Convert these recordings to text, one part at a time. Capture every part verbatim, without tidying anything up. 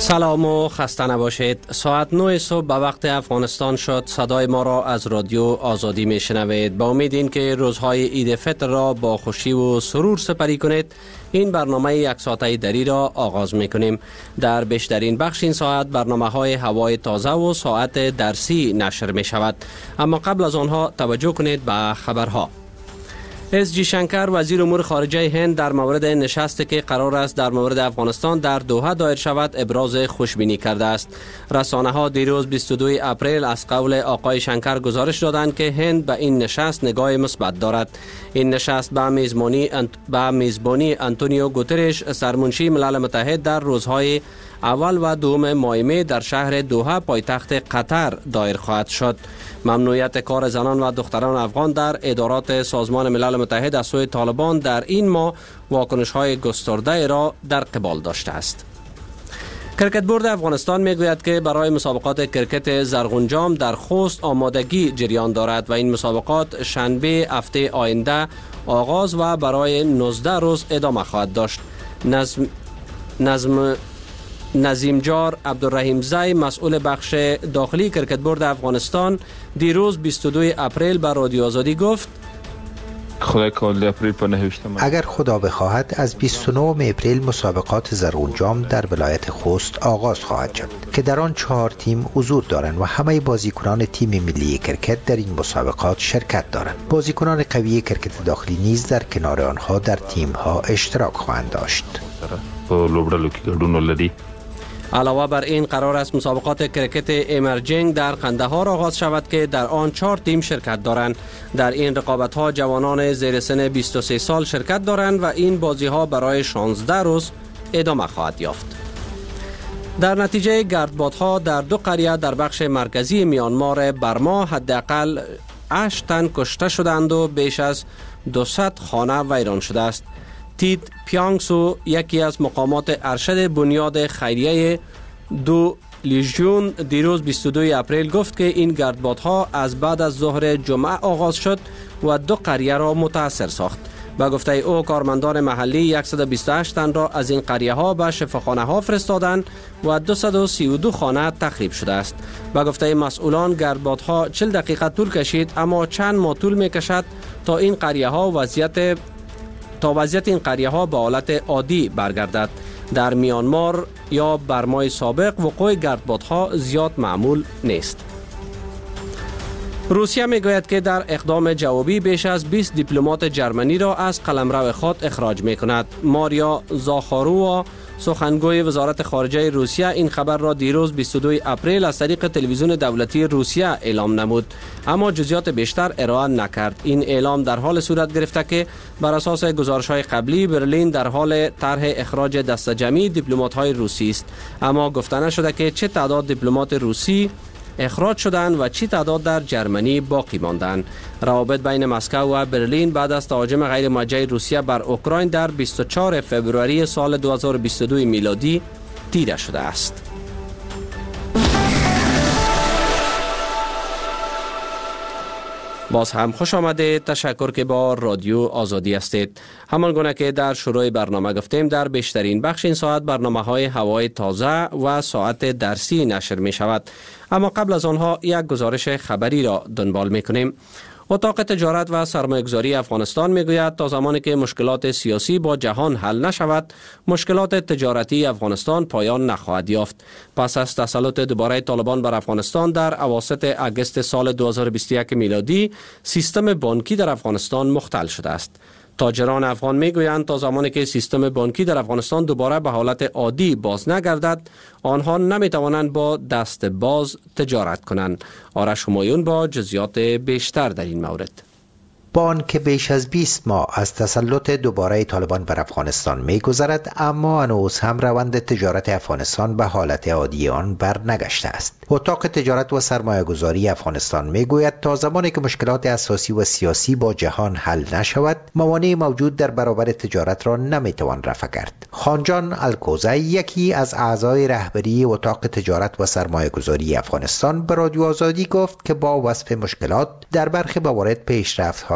سلام و خسته نباشید. ساعت نه صبح به وقت افغانستان شد. صدای ما را از رادیو آزادی می شنوید. با امید این که روزهای عید فطر را با خوشی و سرور سپری کنید، این برنامه یک ساعته دری را آغاز می کنیم. در بیشترین بخش این ساعت برنامه های هوای تازه و ساعت درسی نشر می شود. اما قبل از آنها توجه کنید به خبرها. اس جی شنکر وزیر امور خارجه هند در مورد نشستی که قرار است در مورد افغانستان در دوحه دایر شود ابراز خوشبینی کرده است. رسانه ها دیروز بیست و دوم اپریل از قول آقای شنکر گزارش دادند که هند به این نشست نگاه مثبت دارد. این نشست به میزبانی انت... به میزبانی آنتونیو گوترش سرمنشی ملل متحد در روزهای اول و دوم ماه می در شهر دوحه پایتخت قطر دایر خواهد شد. ممنوعیت کار زنان و دختران افغان در ادارات سازمان ملل متحد از سوی طالبان در این ماه واکنش‌های گسترده را در قبال داشته است. کرکت بورد افغانستان میگوید که برای مسابقات کرکت زرغونجام در خوست آمادگی جریان دارد و این مسابقات شنبه هفته آینده آغاز و برای نوزده روز ادامه خواهد داشت. نظم نظم نظیمجار عبدالرحیم زی مسئول بخش داخلی کرکت بورد افغانستان دیروز بیست و دوم اپریل به رادیو آزادی گفت خدای کل اپریل پر نهشتم. اگر خدا بخواهد از بیست و نهم اپریل مسابقات زرغونجام در ولایت خوست آغاز خواهد شد که در آن چهار تیم حضور دارند و همه بازیکنان تیم ملی کرکت در این مسابقات شرکت دارند. بازیکنان قوی کرکت داخلی نیز در کنار آنها در تیم‌ها اشتراک خواهند داشت. علاوه بر این قرار است مسابقات کرکت ایمرجینگ در قندهار آغاز شود که در آن چهار تیم شرکت دارند. در این رقابت ها جوانان زیر سن بیست و سه سال شرکت دارند و این بازی ها برای شانزده روز ادامه خواهد یافت. در نتیجه گردبادها در دو قریه در بخش مرکزی میانمار برما حداقل هشت تن کشته شدند و بیش از دویست خانه ویران شده است. تید پیانگسو یکی از مقامات ارشد بنیاد خیریه دو لیژیون دیروز بیست و دوم اپریل گفت که این گردبادها از بعد از ظهر جمعه آغاز شد و دو قریه را متاثر ساخت. به گفته او کارمندان محلی صد و بیست و هشت تن را از این قریه ها به شفاخانه ها فرستادند و دویست و سی و دو خانه تخریب شده است. به گفته مسئولان گردبادها چهل دقیقه طول کشید، اما چند ماه طول می کشد تا این قریه ها وضعیت تا وضعیت این قریه ها به حالت عادی برگردد. در میانمار یا برمای سابق وقوع گردبادها زیاد معمول نیست. روسیه میگوید که در اقدام جوابی بیش از بیست دیپلمات جرمنی را از قلمرو خود اخراج می کند. ماریا زاخاروا سخنگوی وزارت خارجه روسیه این خبر را دیروز بیست و دوم اپریل از طریق تلویزیون دولتی روسیه اعلام نمود، اما جزئیات بیشتر ارائه نکرد. این اعلام در حال صورت گرفته که بر اساس گزارش‌های قبلی برلین در حال طرح اخراج دسته جمعی دیپلمات‌های روسی است، اما گفته نشده که چه تعداد دیپلمات روسی اخراج شدند و چی تعداد در جرمنی باقی ماندند. روابط بین مسکو و برلین بعد از تهاجم غیر موجه روسیه بر اوکراین در بیست و چهارم فوریه سال دو هزار و بیست و دو میلادی تیره شده است. باز هم خوش آمده. تشکر که با رادیو آزادی هستید. همان گونه که در شروع برنامه گفتیم، در بیشترین بخش این ساعت برنامه های هوای تازه و ساعت درسی نشر می شود. اما قبل از آنها یک گزارش خبری را دنبال می کنیم. اتاق تجارت و سرمایه‌گذاری افغانستان میگوید تا زمانی که مشکلات سیاسی با جهان حل نشود، مشکلات تجارتی افغانستان پایان نخواهد یافت. پس از تسلط دوباره طالبان بر افغانستان در اواسط اگست سال دو هزار و بیست و یک میلادی، سیستم بانکی در افغانستان مختل شده است. تاجران افغان میگویند تا زمانی که سیستم بانکی در افغانستان دوباره به حالت عادی باز نگردد، آنها نمیتوانند با دست باز تجارت کنند. آرش همایون با جزئیات بیشتر در این مورد. با که بیش از بیست ماه از تسلط دوباره طالبان بر افغانستان می‌گذرد، اما هنوز هم روند تجارت افغانستان به حالت عادی آن برنگشته است. اتاق تجارت و سرمایه‌گذاری افغانستان میگوید تا زمانی که مشکلات اساسی و سیاسی با جهان حل نشود، موانع موجود در برابر تجارت را نمیتوان رفع کرد. خانجان الکوزی، یکی از اعضای رهبری اتاق تجارت و سرمایه‌گذاری افغانستان، به رادیو آزادی گفت که با وصف مشکلات در برخی موارد پیشرفت‌های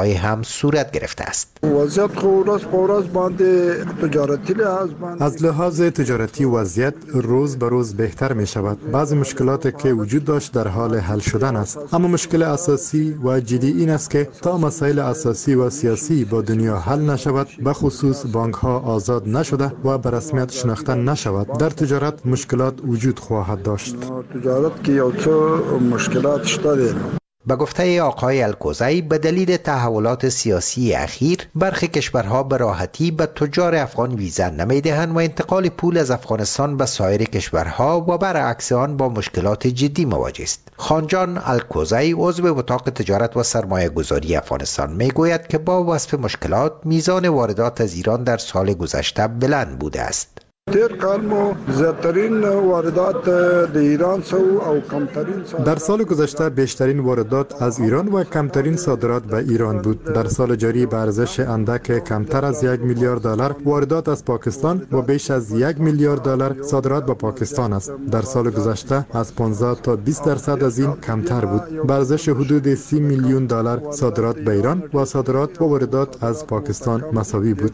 های هم صورت گرفته است. وضعیت خورس پورس باند تجارتی از لحاظ تجارتی وضعیت روز به روز بهتر می شود. بعضی مشکلات که وجود داشت در حال حل شدن است، اما مشکل اساسی و جدی این است که تا مسائل اساسی و سیاسی با دنیا حل نشود، به خصوص بانک ها آزاد نشده و به رسمیت شناخته نشود، در تجارت مشکلات وجود خواهد داشت. تجارت که یو مشکلات داره. به گفته آقای الکوزی، به دلیل تحولات سیاسی اخیر برخی کشورها به راحتی به تجار افغان ویزا نمیدهند و انتقال پول از افغانستان به سایر کشورها و برعکس آن با مشکلات جدی مواجه است. خانجان الکوزی عضو اتاق تجارت و سرمایه گذاری افغانستان می گوید که با وصف مشکلات میزان واردات از ایران در سال گذشته بلند بوده است. تیر کال مو زیاترین واردات د ایران سو او کمترین در سال گذشته بیشترین واردات از ایران و کمترین صادرات به ایران بود. در سال جاری به ارزش اندک کمتر از یک میلیارد دلار واردات از پاکستان و بیش از یک میلیارد دلار صادرات به پاکستان است. در سال گذشته از پانزده تا بیست درصد از این کمتر بود. به ارزش حدود سی میلیون دلار صادرات به ایران و صادرات و واردات از پاکستان مساوی بود.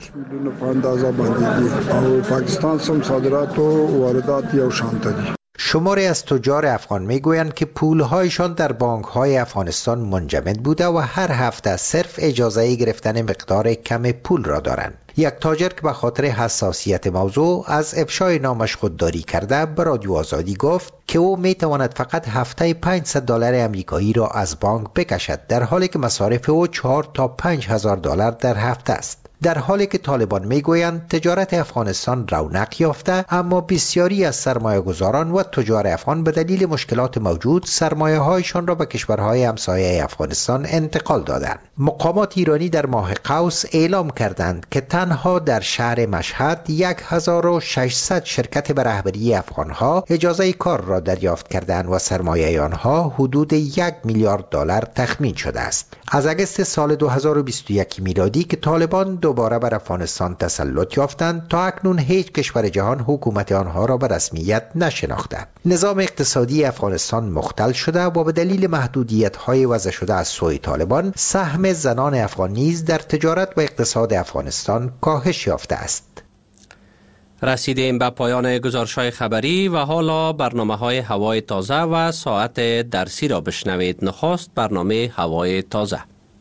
پاکستان صادرات و واردات یو شانته. شماری از تجار افغان میگویند که پولهایشان در بانک‌های افغانستان منجمد بوده و هر هفته صرف اجازه گرفتن مقدار کم پول را دارند. یک تاجر که به خاطر حساسیت موضوع از افشای نامش خودداری کرده به رادیو آزادی گفت که او میتواند فقط هفته پانصد دلار امریکایی را از بانک بکشد، در حالی که مصارف او چهار تا پنج هزار دلار در هفته است. در حالی که طالبان میگویند تجارت افغانستان رونق یافته، اما بسیاری از سرمایه‌گذاران و تجار افغان به دلیل مشکلات موجود سرمایه‌هایشان را به کشورهای همسایه افغانستان انتقال دادند. مقامات ایرانی در ماه قوس اعلام کردند که تنها در شهر مشهد هزار و ششصد شرکت به رهبری افغانها اجازه کار را دریافت کردند و سرمایه آنها حدود یک میلیارد دلار تخمین شده است. از اگست سال دو هزار و بیست و یک میلادی که طالبان دوباره بر افغانستان تسلط یافتند، تا اکنون هیچ کشور جهان حکومت آنها را به رسمیت نشناخته. نظام اقتصادی افغانستان مختل شده و به دلیل محدودیت‌های وضع شده از سوی طالبان، سهم زنان افغان نیز در تجارت و اقتصاد افغانستان کاهش یافته است. رسیدیم به پایان گزارش‌های خبری و حالا برنامه‌های هوای تازه و ساعت درسی را بشنوید. نخست برنامه هوای تازه.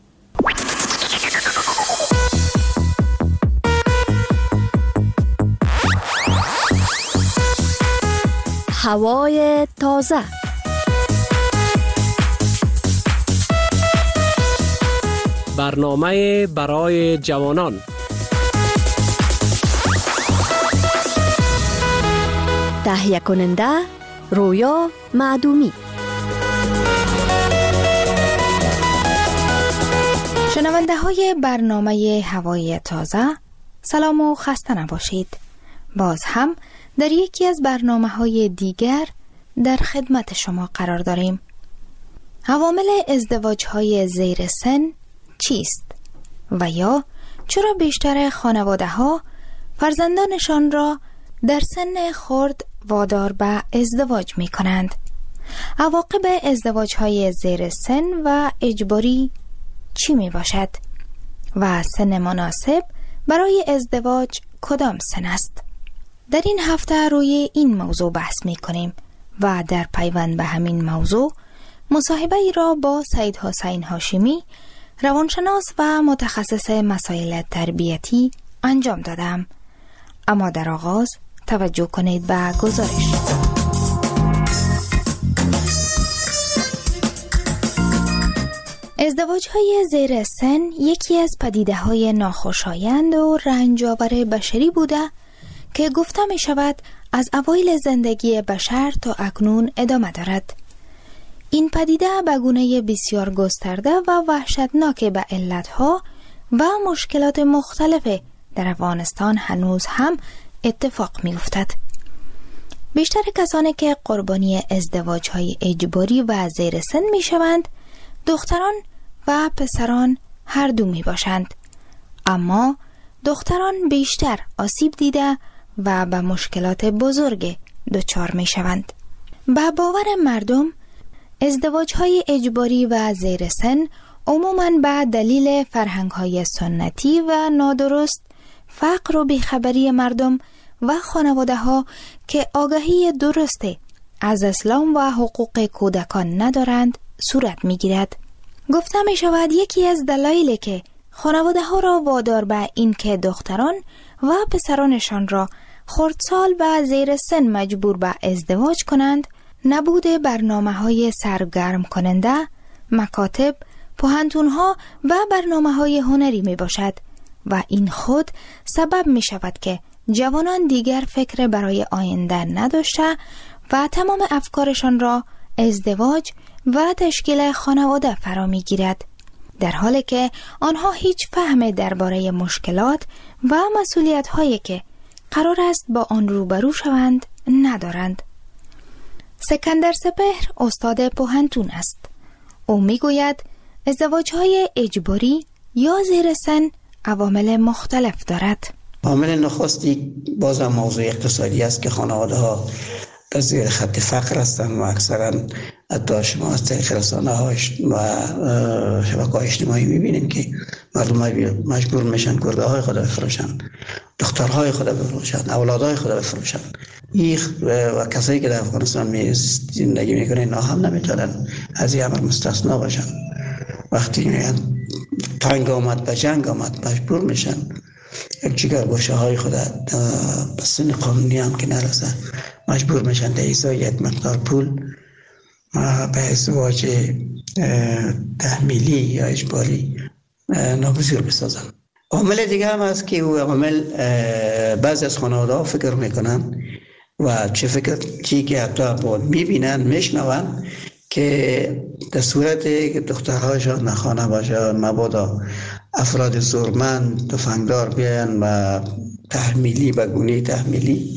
هوای تازه. برنامه برای جوانان. تهیه کننده رویا معدومی. شنونده های برنامه هوای تازه، سلام و خسته نباشید. باز هم در یکی از برنامه‌های دیگر در خدمت شما قرار داریم. عوامل ازدواج‌های زیر سن چیست؟ و یا چرا بیشتر خانواده‌ها فرزندانشان را در سن خرد وادار به ازدواج می‌کنند؟ عواقب ازدواج‌های زیر سن و اجباری چی میباشد؟ و سن مناسب برای ازدواج کدام سن است؟ در این هفته روی این موضوع بحث می کنیم و در پیوند به همین موضوع مصاحبه ای را با سید حسین هاشمی، روانشناس و متخصص مسائل تربیتی انجام دادم. اما در آغاز توجه کنید به گزارش. ازدواج‌های زیر سن یکی از پدیده‌های ناخوشایند و رنج‌آور بشری بوده که گفته می شود از اوایل زندگی بشر تا اکنون ادامه دارد. این پدیده به گونه بسیار گسترده و وحشتناک به علتها و مشکلات مختلف در افغانستان هنوز هم اتفاق می افتد. بیشتر کسانی که قربانی ازدواج‌های اجباری و زیر سن می شوند دختران و پسران هر دو می باشند. اما دختران بیشتر آسیب دیده و به مشکلات بزرگ دچار می شوند. به باور مردم ازدواج‌های اجباری و زیر سن عموماً به دلیل فرهنگ‌های سنتی و نادرست، فقر و بیخبری مردم و خانواده‌ها که آگاهی درسته از اسلام و حقوق کودکان ندارند صورت می‌گیرد. گفته می‌شود یکی از دلایلی که خانواده‌ها را وادار به این که دختران و پسرانشان را خردسال و زیر سن مجبور به ازدواج کنند، نبود برنامه‌های سرگرم کننده، مکاتب، پوهنتون‌ها و برنامه‌های هنری میباشد و این خود سبب می‌شود که جوانان دیگر فکر برای آینده نداشته و تمام افکارشان را ازدواج و تشکیل خانواده فرا می‌گیرد، در حالی که آنها هیچ فهم درباره مشکلات و مسئولیت‌هایی که قرار است با آن روبرو شوند ندارند. سکندر سپهر استاد پوهنتون است. او میگوید ازدواج‌های اجباری یا زیر سن عوامل مختلف دارد. عامل نخستی بازم موضوع اقتصادی است که خانواده ها در زیر خط فقر هستند و اکثرا حتی شما از طریق رسانه ها و شبکه های اجتماعی میبینیم که مردم مجبور میشن کرده های خود بفروشن، دخترهای خود بفروشن، اولادهای خود بفروشن. این و کسایی که در افغانستان می زندگی میکنن اینا هم نمیتونن از این امر مستثنا باشن. وقتی میگن تنگ آمد به جنگ آمد مجبور میشن یک جگر گوشه های خود به سن قانونی هم که نرسه مجبور میشن در ازای یک مقدار پول به ازدواج تحمیلی یا اجباری ناگزیر بسازن. عامل دیگه هم هست که او عامل بعضی از خانواده ها فکر میکنن و چه فکر چی که حتی بود میبینن میشنون که در صورت که دخترهاشان نخانه باشن مبادا افراد زورمند تفنگدار بیان و تحمیلی و گونه تحمیلی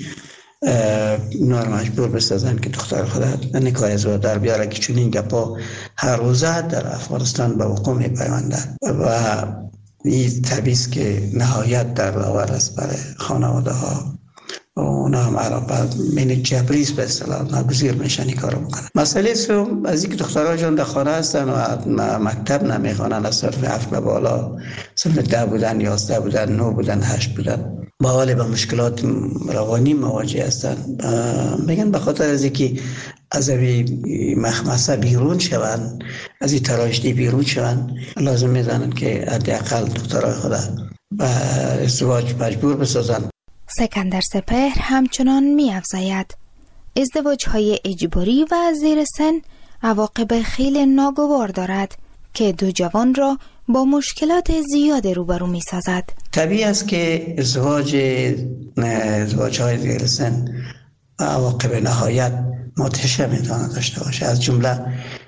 نار مجبور بسازن که دختر خود نکاح ازدواج در بیاره که چون این گپا هر روزه در افغانستان به وقوع میپیوندند و این طبیعیست که نهایت در داور است برای خانواده ها و اونا هم عرب من جبریز به اصطلاح ناگزیر میشن این کارو بکنن. مسئله سوم از اینکه دخترهاشون در خانه هستن و مکتب نمیخوانن، از صرف هفت به بالا صرف ده بودن، یازده بودن، نه بودن، هشت بودن، با حال به مشکلات روانی مواجه هستن. میگن به خاطر از اینکه از این مخمسه بیرون شوند، از این تراژدی بیرون شوند، لازم میزنن که حداقل دخترهای خود به ازدواج مجبور بسازن. سکندر سپهر همچنان می افزاید ازدواج‌های اجباری و زیر سن عواقب خیلی ناگوار دارد که دو جوان را با مشکلات زیاد روبرو می سازد. طبیعی است که ازدواج ازدواج‌های زیر سن عواقب نهایت مدهش میتواند داشته باشه. از جمله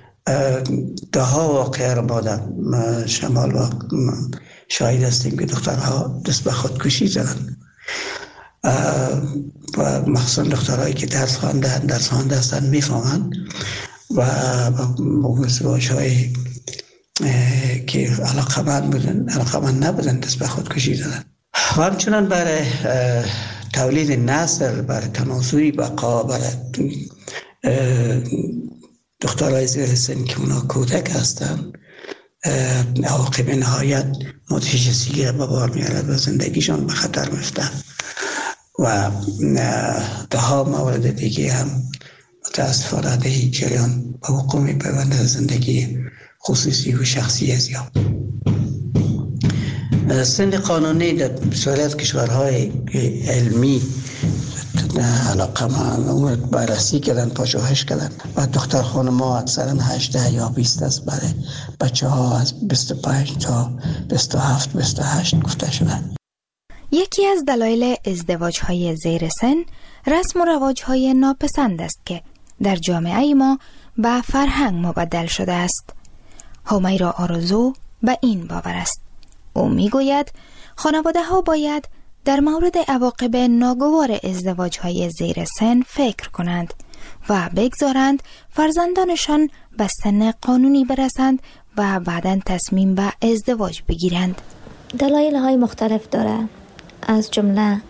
ده ها واقعه را ما در شمال و شاهد هستیم که دخترها دست به خودکشی زدند و مخصوصا دخترهایی که درس خوانده درس خوانده هستند میفهمند و با ازدواج‌های که علاقمند بودن علاقمند نبودن دست به خودکشی زدن. و همچنان برای تولید نسل، برای تناسلی بقا، برای دخترهای زیر سن که اونا کودک هستن، عواقب نهایت مدهش سیگیر به بار میارد و زندگیشان به خطر میفتن و ده ها مورد دیگه هم متاسفانه در این جریان به وقوع میپیونده زندگی خصوصی و شخصی از یا سن قانونی در بسیاری از کشورهای علمی علاقه ما بررسی کردن، پژوهش کردن و دختر خانم‌ها اکثرا هجده یا بیست است برای بچه ها از بیست و پنج تا بیست و هفت بیست و هشت گفته شده. یکی از دلایل ازدواج‌های زیر سن رسم و رواج‌های ناپسند است که در جامعه ما به فرهنگ مبدل شده است. همیرا آرزو به این باور است. او میگوید خانواده ها باید در مورد عواقب ناگوار ازدواج‌های زیر سن فکر کنند و بگذارند فرزندانشان به سن قانونی برسند و بعداً تصمیم به ازدواج بگیرند. دلایل های مختلف داره، از جمله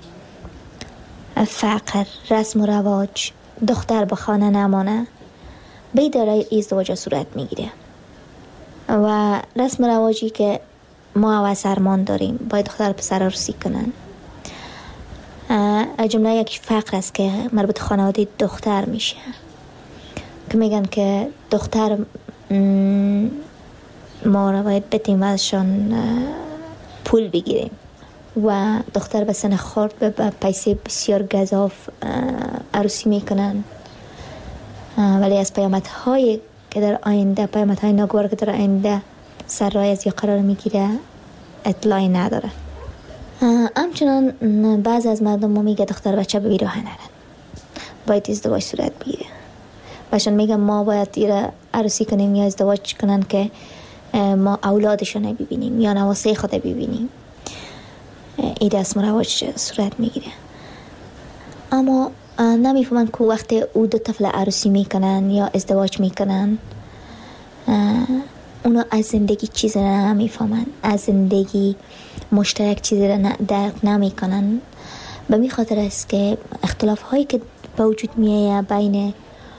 فقر، رسم و رواج، دختر به خانه نمانه، به دلایل ازدواج صورت میگیره. و رسم رواجی که ما و سرمان داریم باید دختر پسر عروسی کنن. جمله یک فقر است که مربوط خانواده دختر میشه که میگن که دختر ما را باید بتیم و ازشان پول بگیریم و دختر به سن خورد به پیسه بسیار گزاف عروسی میکنن، ولی از پیامدهای که در آینده پیامدهای ناگوار که در آینده سر راه از یا قرار میگیره اطلاعی نداره. همچنان بعض از مردم ما میگه دختر بچه به بیراه نرن، باید ازدواج صورت بگیره. باشن میگن ما باید ایره عروسی کنیم یا ازدواج کنن که ما اولادشون ببینیم یا نواسه خود ببینیم. این رسم و رواج صورت میگیره، اما نمیفهمن که وقت او دو طفل عروسی میکنن یا ازدواج میکنن اونا از زندگی چیز را نمیفهمن، از زندگی مشترک چیز را درک نمیکنن. به می خاطر است که اختلاف هایی که به وجود میایه بین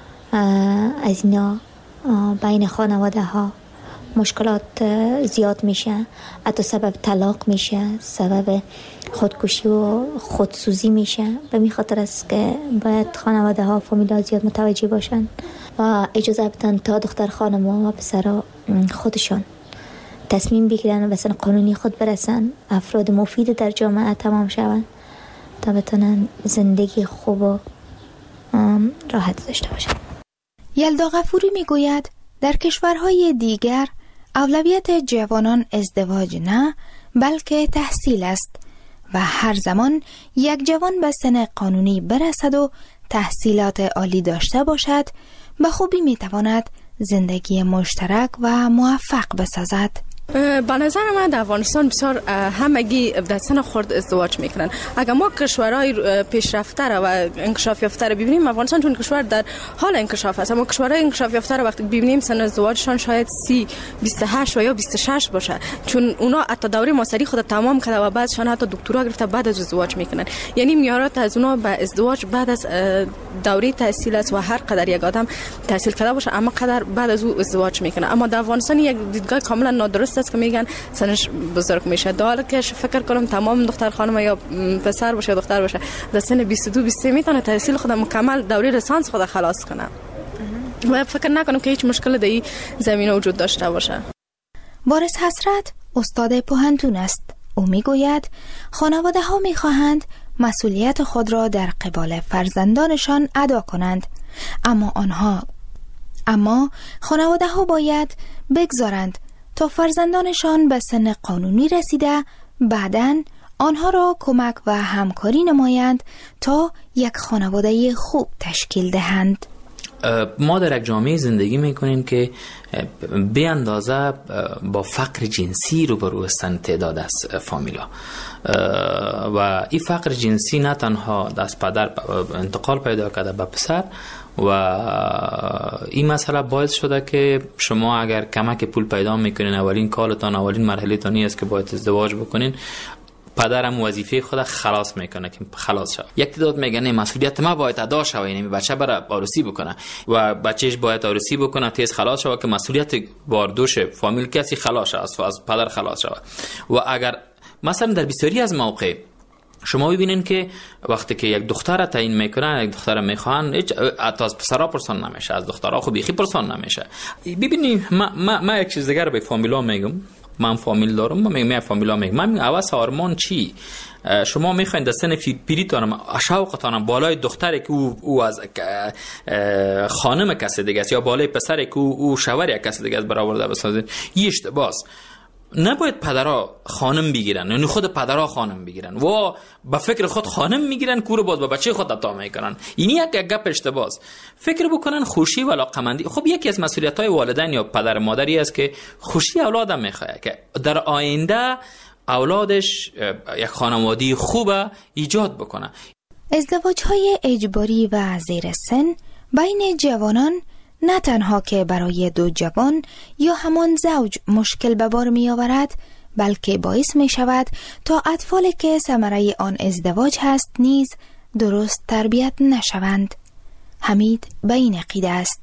از اینا بین خانواده ها مشکلات زیاد میشه، حتی سبب طلاق میشه، سبب خودکشی و خودسوزی میشه. به می خاطر است که باید خانواده ها فامیلا زیاد متوجه باشن و اجازه بدن تا دختر خانم و پسرها خودشان تصمیم بگیرن و به سن قانونی خود برسن، افراد مفید در جامعه تمام شون تا بتونن زندگی خوب و راحت داشته باشن. یلدا غفوری میگوید در کشورهای دیگر اولویت جوانان ازدواج نه بلکه تحصیل است و هر زمان یک جوان به سن قانونی برسد و تحصیلات عالی داشته باشد به خوبی میتواند زندگی مشترک و موفق بسازد. به نظر من در افغانستان بسیار همگی در سن خرد ازدواج میکنن. اگر ما کشورهای پیشرفته را و انکشاف یافته را ببینیم، افغانستان چون کشور در حال انکشاف است، اما کشورهای انکشاف یافته را وقتی ببینیم سن ازدواجشان شاید سی، بیست و هشت و یا بیست و شش باشه، چون اونا حتی دوره ماستری خود تمام کرده و بعدشان حتی دکترا گرفته بعد از ازدواج میکنن. یعنی میارات از اونا به ازدواج بعد از دوره تحصیل است و هر قدر یک آدم تحصیل کرده باشه اما قدر بعد از او ازدواج میکنه. اما در افغانستان یک دیدگاه کاملا نادرست است که میگن سنش بزرگ میشه. در حالی که فکر کنم تمام دختر خانم یا پسر باشه یا دختر باشه در سن بیست و دو بیست و سه میتونه تحصیل خود مکمل دوره لیسانس خود خلاص کنه و فکر نکنم که هیچ مشکل در این زمینه وجود داشته باشه. بارس حسرت استاد پوهنتون است. او میگوید خانواده ها میخواهند مسئولیت خود را در قبال فرزندانشان ادا کنند، اما آنها اما خانواده ها باید بگذارند تا فرزندانشان به سن قانونی رسیده بعداً آنها را کمک و همکاری نمایند تا یک خانواده خوب تشکیل دهند. ما در یک جامعه زندگی میکنیم که به اندازه با فقر جنسی روبرو هستند تعداد از فامیلا و این فقر جنسی نه تنها از پدر انتقال پیدا کرده به پسر و این مسئله باعث شده که شما اگر کمک پول پیدا میکنین اولین کالتان اولین مرحله تانی است که باید ازدواج بکنین، پدرم وظیفه خود خلاص میکنه که خلاص شد. یک تعداد میگن مسئولیت ما باید ادا شود، یعنی بچه برای عروسی بکنه و بچهش باید عروسی بکنه تیز خلاص شود که مسئولیت باردوش فامیل کسی خلاص شود، از پدر خلاص شود. و اگر مثلا در بسیاری از مواقع شما ببینین که وقتی که یک دختر تعیین میکنن، یک دختر میخوان، هیچ حتی از پسرها پرسان نمیشه، از دخترها خب بیخی پرسان نمیشه. ببینید ما, ما, ما یک چیز دیگر به فامیلا میگم، من فامیل دارم، من میگم فامیلا میگم من اواس آرمان چی شما میخواین در سن پیریتان شوقتان بالای دختری که او, او از خانم کسی دیگه است یا بالای پسری که او, او شوهر یک کسی دیگه است برآورده بسازید، این اشتباهه. نباید پدرها خانم بگیرن، یعنی خود پدرها خانم بگیرن و با فکر خود خانم میگیرن کور باز با بچه خود عطا میکنن. این یک گپ اشتباهه. فکر بکنن خوشی و علاقمندی. خب یکی از مسئولیت‌های والدین یا پدر مادری است که خوشی اولادم میخواد که در آینده اولادش یک خانواده خوب ایجاد بکنه. ازدواج‌های اجباری و زیر سن بین جوانان نه تنها که برای دو جوان یا همان زوج مشکل به بار می آورد، بلکه باعث می شود تا اطفالی که ثمره آن ازدواج هست نیز درست تربیت نشوند. حمید به این عقیده است.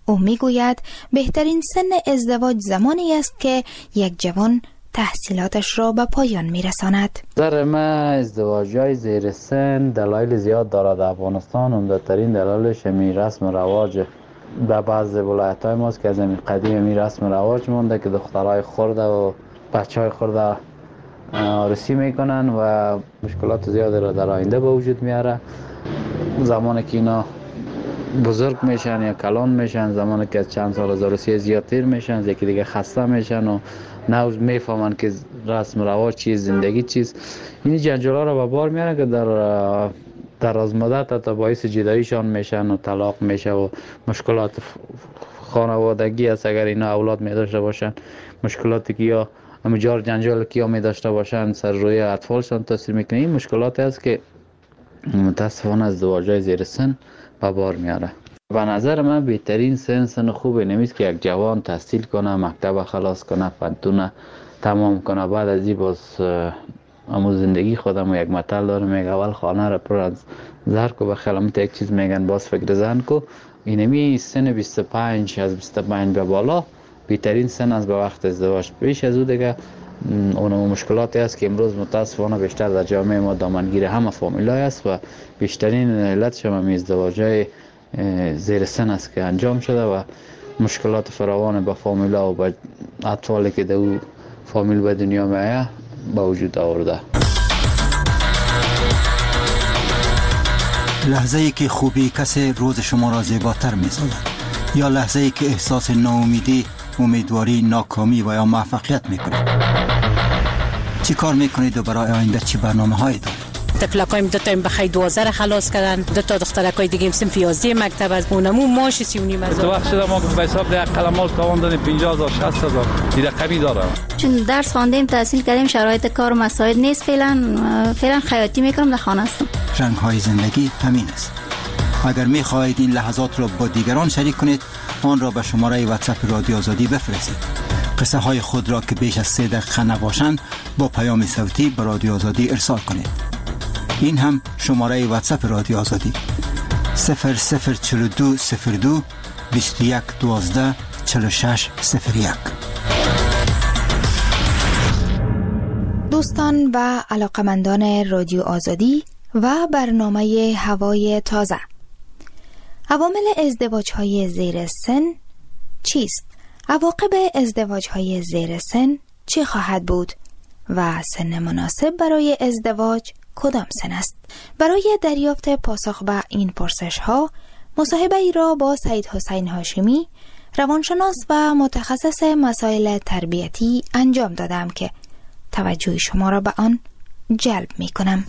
او میگوید بهترین سن ازدواج زمانی است که یک جوان تحصیلاتش را به پایان میرساند. در من ازدواج‌های زیر سن دلایل زیاد دارد. افغانستان عمده‌ترین دلایلش می رسم و رواج به بعض ولایت‌های ماست که از این قدیم می رسم و رواج مونده که دخترای خرده و بچهای خرده عروسی میکنن و مشکلات زیادی را در آینده به وجود میاره. زمانی که اینا بزرگ میشن یا کلان میشن، زمانی که از چند سال از عروسی زیاد تیر میشن، یکی دیگه خسته میشن و نه میفهمن که رسم و رواج چیز، زندگی چیز. این جنجالا را به بار میاره که در دراز مدت حتی باعث جداییشان میشن و طلاق میشه و مشکلات خانوادگی است. اگر اینا اولاد می داشته باشن، مشکلاتی که یا همجار جنجال که یا می داشته باشن سر روی اطفالشان تاثیر میکنه. این مشکلاتی است که متاسفانه ازدواج‌های زیر سن به بار میاره. به نظر من بهترین سن سن خوبی نمیست که یک جوان تحصیل کنه، مکتب خلاص کنه، پنتونه تمام کنه، بعد از این باز امو زندگی خودم. یک متل داره میگه اول خانه را پر از زر کو، بخیال همت یک چیز میگن باز فکر زن کو. اینمی سن بیست و پنج از بیست و پنج به بالا بهترین سن از به وقت ازدواج. پیش از او دیگه اون مشکلاتی است که امروز متاسفانه بیشتر در جامعه ما دامنگیر همه فامیلای است و بیشترین علتش هم ازدواج‌های زیر سن است که انجام شده و مشکلات فراوان با فامیلا و با اطفالی که در او فامیل به دنیا میآید با وجود آورده. لحظه ای که خوبی کسی روز شما را زیباتر می‌سازد یا لحظه ای که احساس ناامیدی، امیدواری، ناکامی و یا موفقیت میکنید. چی کار میکنید و برای آینده چی برنامه‌هایی دارید؟ طفلکایم دو تا بخیر دوازده را خلاص کردن، دو تا دخترکای دیگه صنف یازده مکتب از اونمو ماش سی و نیم هزار. تو وقت شده ما به حساب ده قلمال تاوان دادیم پنجاه هزار شصت هزار دیگه کمی داره. چون درس خواندیم، تحصیل کردیم، شرایط کار و مساعد نیست. فعلا فعلا خیاطی میکنم، در خانه هستم. رنگ‌های زندگی همین است. اگر می‌خواهید این لحظات را با دیگران شریک کنید، آن را به شماره واتساپ رادیو آزادی بفرستید. قصه های خود را که بیش از سه دقیقه نباشند با پیام صوتی به رادیو آزادی ارسال کنید. این هم شماره واتساپ رادیو آزادی صفر صفر چهل و دو صفر دو بیست و یک دوازده چهل و شش صفر یک. دوستان و علاقمندان رادیو آزادی و برنامه هوای تازه، عوامل ازدواج‌های زیر سن چیست؟ عواقب ازدواج‌های زیر سن چه خواهد بود؟ و سن مناسب برای ازدواج کدام سن است؟ برای دریافت پاسخ به این پرسش‌ها مصاحبه ای را با سید حسین هاشمی، روانشناس و متخصص مسائل تربیتی انجام دادم که توجه شما را به آن جلب می کنم.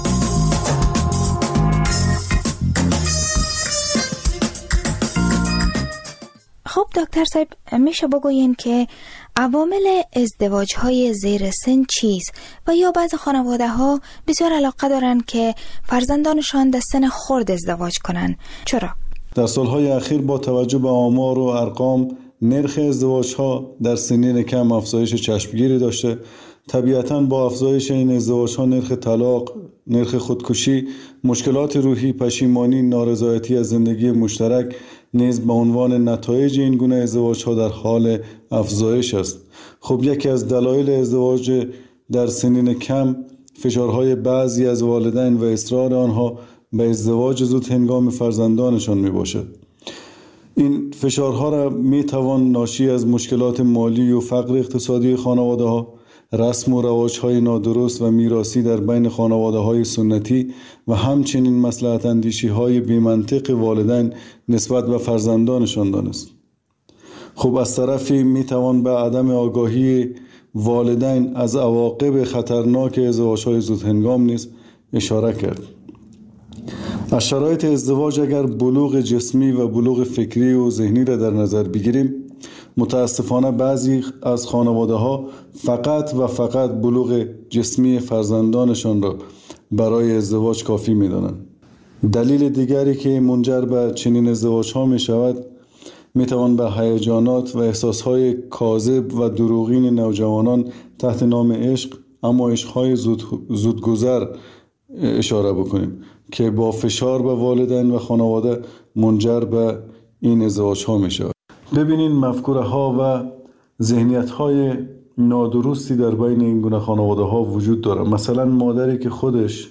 خب دکتر صاحب، میشه بگوین که عوامل ازدواج‌های زیر سن چیست و یا بعض خانواده ها بسیار علاقه دارن که فرزندانشان در سن خرد ازدواج کنن؟ چرا؟ در سالهای اخیر با توجه به آمار و ارقام نرخ ازدواج‌ها در سنین کم افزایش چشمگیری داشته. طبیعتاً با افزایش این ازدواج‌ها نرخ طلاق، نرخ خودکشی، مشکلات روحی، پشیمانی، نارضایتی از زندگی مشترک نیز به عنوان نتایج این گونه ازدواج‌ها در حال افزایش است. خب یکی از دلایل ازدواج در سنین کم فشارهای بعضی از والدین و اصرار آنها به ازدواج زود هنگام فرزندانشان می باشد. این فشارها را می توان ناشی از مشکلات مالی و فقر اقتصادی خانواده ها، رسم و رواج‌های نادرست و میراثی در بین خانواده‌های سنتی و همچنین مصلحت اندیشی‌های بی‌منطق والدین نسبت به فرزندانشان دانست. خب از طرفی میتوان به عدم آگاهی والدین از عواقب خطرناک ازدواج‌های زودهنگام نیز اشاره کرد. از شرایط ازدواج اگر بلوغ جسمی و بلوغ فکری و ذهنی را در نظر بگیریم، متاسفانه بعضی از خانواده ها فقط و فقط بلوغ جسمی فرزندانشان را برای ازدواج کافی می دانند. دلیل دیگری که منجر به چنین ازدواج ها می شود می توان به هیجانات و احساس های کاذب و دروغین نوجوانان تحت نام عشق، اما عشق های زود زودگذر اشاره بکنیم که با فشار به والدین و خانواده منجر به این ازدواج ها می شود. ببینین مفکوره ها و ذهنیت های نادرستی در بین این گونه خانواده ها وجود داره. مثلا مادری که خودش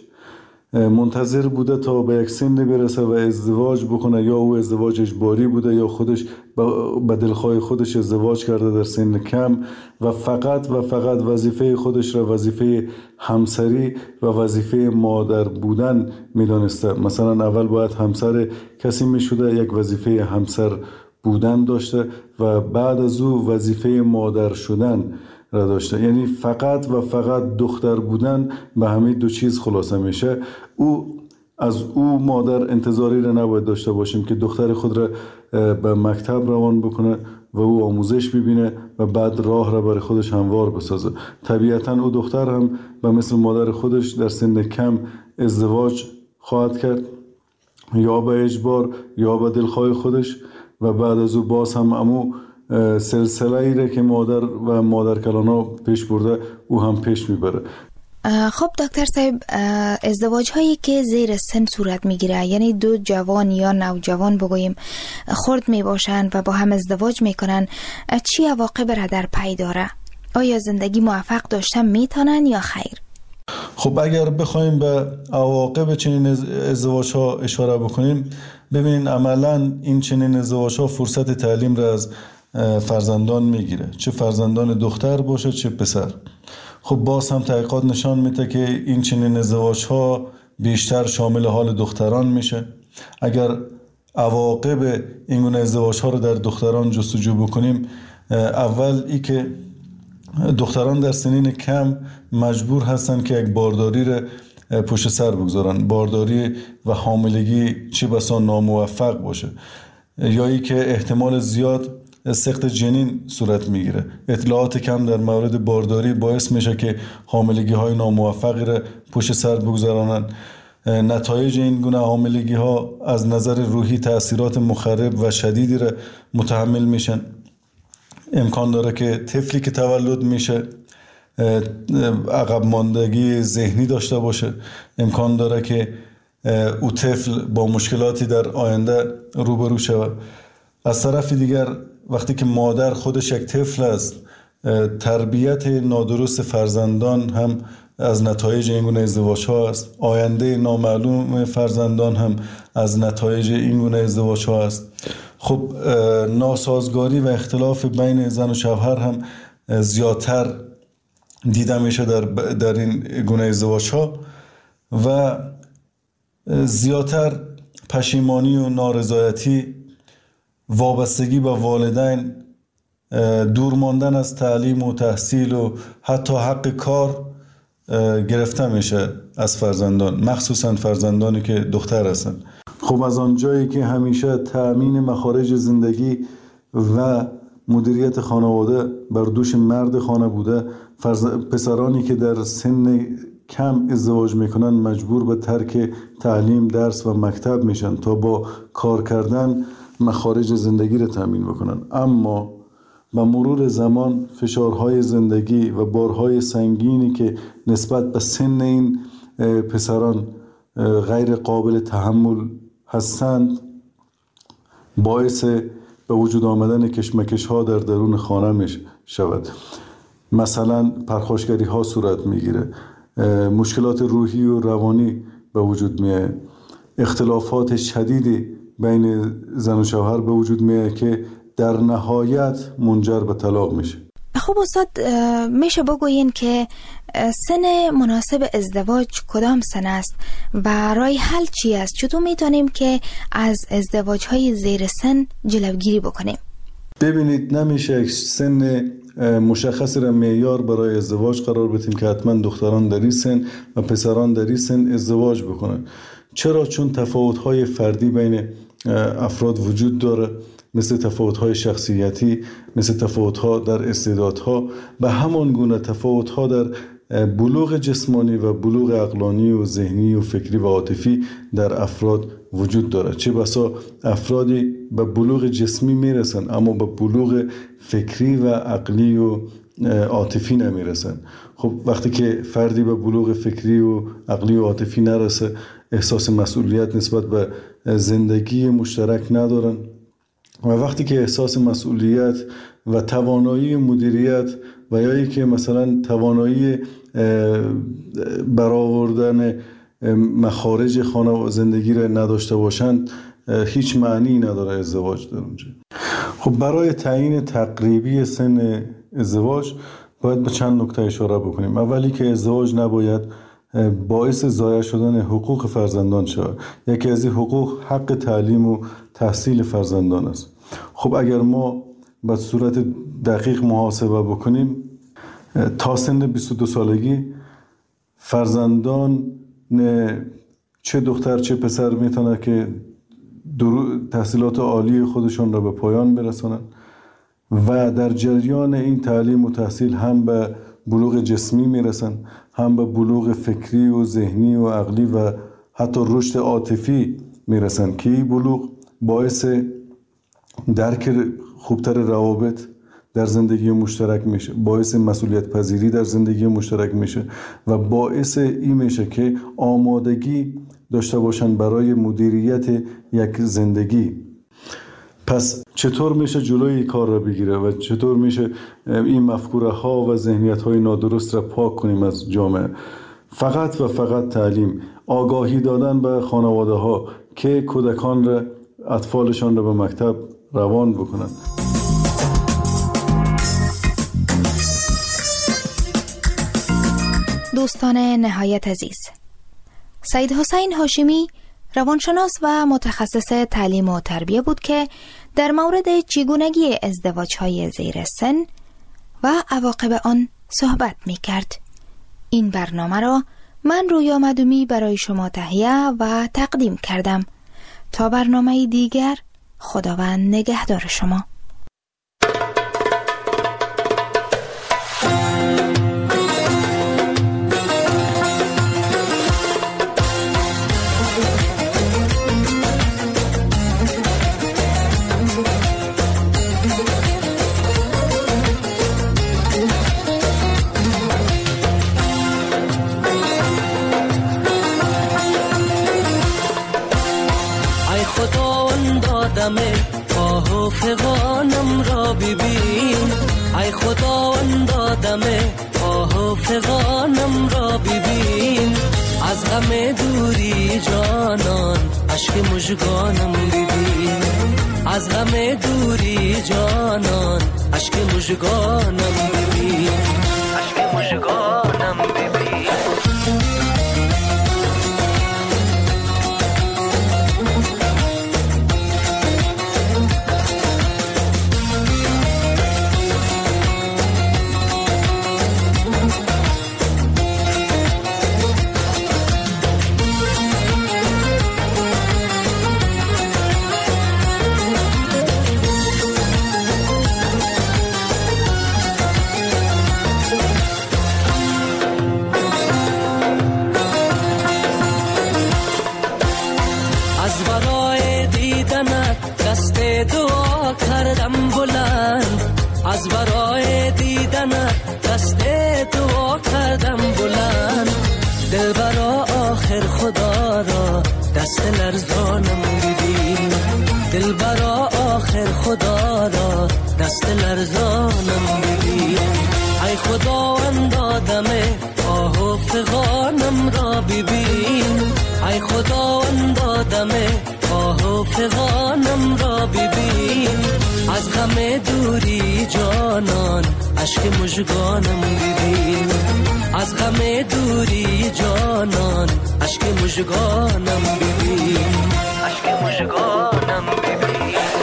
منتظر بوده تا به یک سن برسه و ازدواج بکنه، یا او ازدواج اجباری بوده یا خودش به دلخواه خودش ازدواج کرده در سن کم و فقط و فقط وظیفه خودش را وظیفه همسری و وظیفه مادر بودن میدانسته. مثلا اول باید همسر کسی میشده، یک وظیفه همسر بودن داشته و بعد از او وظیفه مادر شدن را داشته. یعنی فقط و فقط دختر بودن به همین دو چیز خلاصه میشه. او از او مادر انتظاری را نباید داشته باشیم که دختر خود را به مکتب روان بکنه و او آموزش ببینه و بعد راه را برای خودش هموار بسازه. طبیعتا او دختر هم به مثل مادر خودش در سن کم ازدواج خواهد کرد، یا به اجبار یا به دلخواه خودش، و بعد از او باز هم امو سلسله ای را که مادر و مادر کلانا پیش برده او هم پیش میبره. خب دکتر صاحب، ازدواج هایی که زیر سن صورت میگیره، یعنی دو جوان یا نوجوان بگوییم خرد میباشند و با هم ازدواج میکنن، چی عواقب را در پی داره؟ آیا زندگی موفق داشتن میتونن یا خیر؟ خب اگر بخوایم به عواقب چنین ازدواج ها اشاره بکنیم، ببینین عملا این چنین ازدواج ها فرصت تعلیم را از فرزندان میگیره، چه فرزندان دختر باشه چه پسر. خب باز هم تحقیقات نشان میده که این چنین ازدواج ها بیشتر شامل حال دختران میشه. اگر عواقب این گونه ازدواج ها رو در دختران جستجو بکنیم، اول ای که دختران در سنین کم مجبور هستن که یک بارداری را پشت سر بگذارن. بارداری و حاملگی چه بسا ناموفق باشه، یا ای که احتمال زیاد سقط جنین صورت میگیره. اطلاعات کم در مورد بارداری باعث میشه که حاملگی های ناموفقی را پشت سر بگذارن. نتایج این گونه حاملگی ها از نظر روحی تأثیرات مخرب و شدیدی را متحمل میشن. امکان داره که طفلی که تولد میشه عقب ماندگی ذهنی داشته باشه. امکان داره که او طفل با مشکلاتی در آینده روبرو شود. از طرف دیگر وقتی که مادر خودش یک طفل است، تربیت نادرست فرزندان هم از نتایج این گونه ازدواج ها است. آینده نامعلوم فرزندان هم از نتایج این گونه ازدواج ها است. خب ناسازگاری و اختلاف بین زن و شوهر هم زیادتر دیده میشه در در این گونه ازدواج ها و زیادتر پشیمانی و نارضایتی، وابستگی به والدین، دور ماندن از تعلیم و تحصیل و حتی حق کار گرفته میشه از فرزندان، مخصوصا فرزندانی که دختر هستن. خب از آنجایی که همیشه تأمین مخارج زندگی و مدیریت خانواده بر دوش مرد خانه بوده، فرز... پسرانی که در سن کم ازدواج میکنن مجبور به ترک تعلیم، درس و مکتب میشن تا با کار کردن مخارج زندگی را تامین بکنن. اما با مرور زمان فشارهای زندگی و بارهای سنگینی که نسبت به سن این پسران غیر قابل تحمل هستند باعث به وجود آمدن کشمکش ها در درون خانه می شود. مثلا پرخاشگری ها صورت می گیره، مشکلات روحی و روانی به وجود می آید، اختلافات شدیدی بین زن و شوهر به وجود می آید که در نهایت منجر به طلاق میشه. خب استاد، میشه بگوین که سن مناسب ازدواج کدام سن است و راه حل چی است؟ چطور میتونیم که از ازدواج های زیر سن جلوگیری بکنیم؟ ببینید، نمیشه یک سن مشخصی را معیار برای ازدواج قرار بدیم که حتما دختران در این سن و پسران در این سن ازدواج بکنن. چرا؟ چون تفاوت‌های فردی بین افراد وجود داره، مثل تفاوت‌های شخصیتی، مثل تفاوت‌ها در استعدادها، به همان گونه تفاوت‌ها در بلوغ جسمانی و بلوغ عقلانی و ذهنی و فکری و عاطفی در افراد وجود داره. چه بسا افرادی به بلوغ جسمی میرسن اما به بلوغ فکری و عقلی و عاطفی نمیرسن. خب وقتی که فردی به بلوغ فکری و عقلی و عاطفی نرسه، احساس مسئولیت نسبت به زندگی مشترک ندارن و وقتی که احساس مسئولیت و توانایی مدیریت و یا که مثلا توانایی برآوردن مخارج خانه و زندگی را نداشته باشند، هیچ معنی نداره ازدواج در اونجا. خب برای تعیین تقریبی سن ازدواج باید به چند نکته اشاره بکنیم. اولی که ازدواج نباید باعث ضایع شدن حقوق فرزندان شود. یکی از این حقوق حق تعلیم و تحصیل فرزندان است. خب اگر ما به صورت دقیق محاسبه بکنیم، تا سن بیست و دو سالگی فرزندان چه دختر چه پسر میتونه که تحصیلات عالی خودشون را به پایان برسانند و در جریان این تعلیم و تحصیل هم به بلوغ جسمی میرسن، هم به بلوغ فکری و ذهنی و عقلی و حتی رشد عاطفی میرسن که این بلوغ باعث درک خوبتر روابط در زندگی مشترک میشه، باعث مسئولیت پذیری در زندگی مشترک میشه و باعث این میشه که آمادگی داشته باشن برای مدیریت یک زندگی. پس چطور میشه جلوی کار را بگیره و چطور میشه این مفکوره ها و ذهنیت های نادرست را پاک کنیم از جامعه؟ فقط و فقط تعلیم، آگاهی دادن به خانواده ها که کودکان را، اطفالشان را به مکتب روان بکنن. دوستان نهایت عزیز، سید حسین هاشمی روانشناس و متخصص تعلیم و تربیه بود که در مورد چگونگی ازدواج‌های زیر سن و عواقب آن صحبت می‌کرد. این برنامه را من رویا مدومی برای شما تهیه و تقدیم کردم. تا برنامه دیگر، خداوند نگهدار شما. آه و فغانم را ببین، ای خداوند دم آه و فغانم را ببین، از غم دوری جانان اشک مژگانم ببین، از غم دوری جانان اشک مژگانم ببین، اشک مژگانم ببین. دعا کردم بلند، از برای دیدنت دست دعا کردم بلند، دل برا آخر خدا را دست لرزانم ببین، دل برا آخر خدا را دست لرزانم ببین، ای خداوند دم آه و فغانم را ببین، ای خداوند دم آه و فغانم را ببین، از غم دوری جانان اشک مژگانم ببین، از غم دوری جانان اشک مژگانم ببین، اشک مژگانم ببین.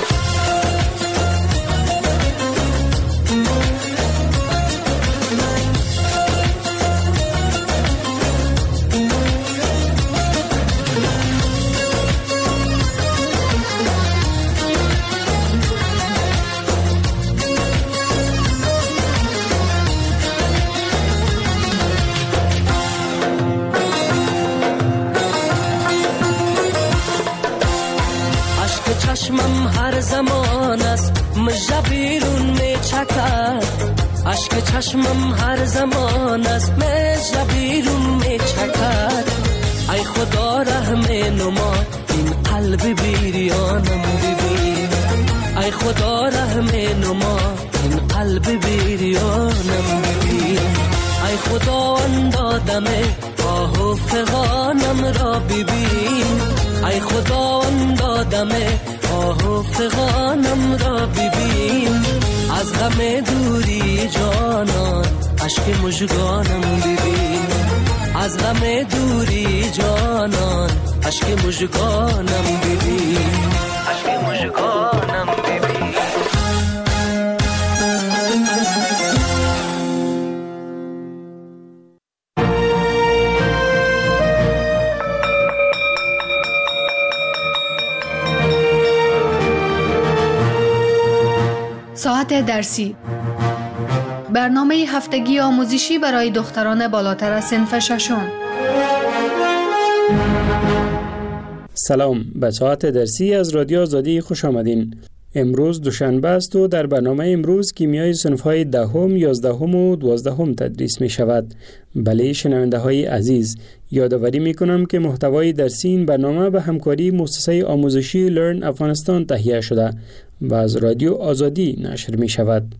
چشمم هر زمان است مژه بیرون می چکد، اشک چشمم هر زمان است مژه بیرون می چکد، ای خدا رحم نما این قلب بیریانم ببین، ای ما این قلب بیریانم ببین. ای خداوند آدم آه و فغانم را ببین. ای خداوند آدم آه و فغانم را ببین. از غم دوری جانان عشق مژگانم ببین. از غم دوری جانان عشق مژگانم ببین. عشق مژگانم ببین. ساعت درسی، برنامه هفتگی آموزشی برای دختران بالاتر از صنف ششم. سلام، به ساعت درسی از رادیو آزادی خوش آمدین. امروز دوشنبه است و در برنامه امروز کیمیای صنف‌های دهم، یازدهم و دوازدهم تدریس می شود. بله شنونده های عزیز، یادآوری می کنم که محتوای درسی این برنامه به همکاری مؤسسه آموزشی لرن افغانستان تهیه شده و از رادیو آزادی نشر می شود.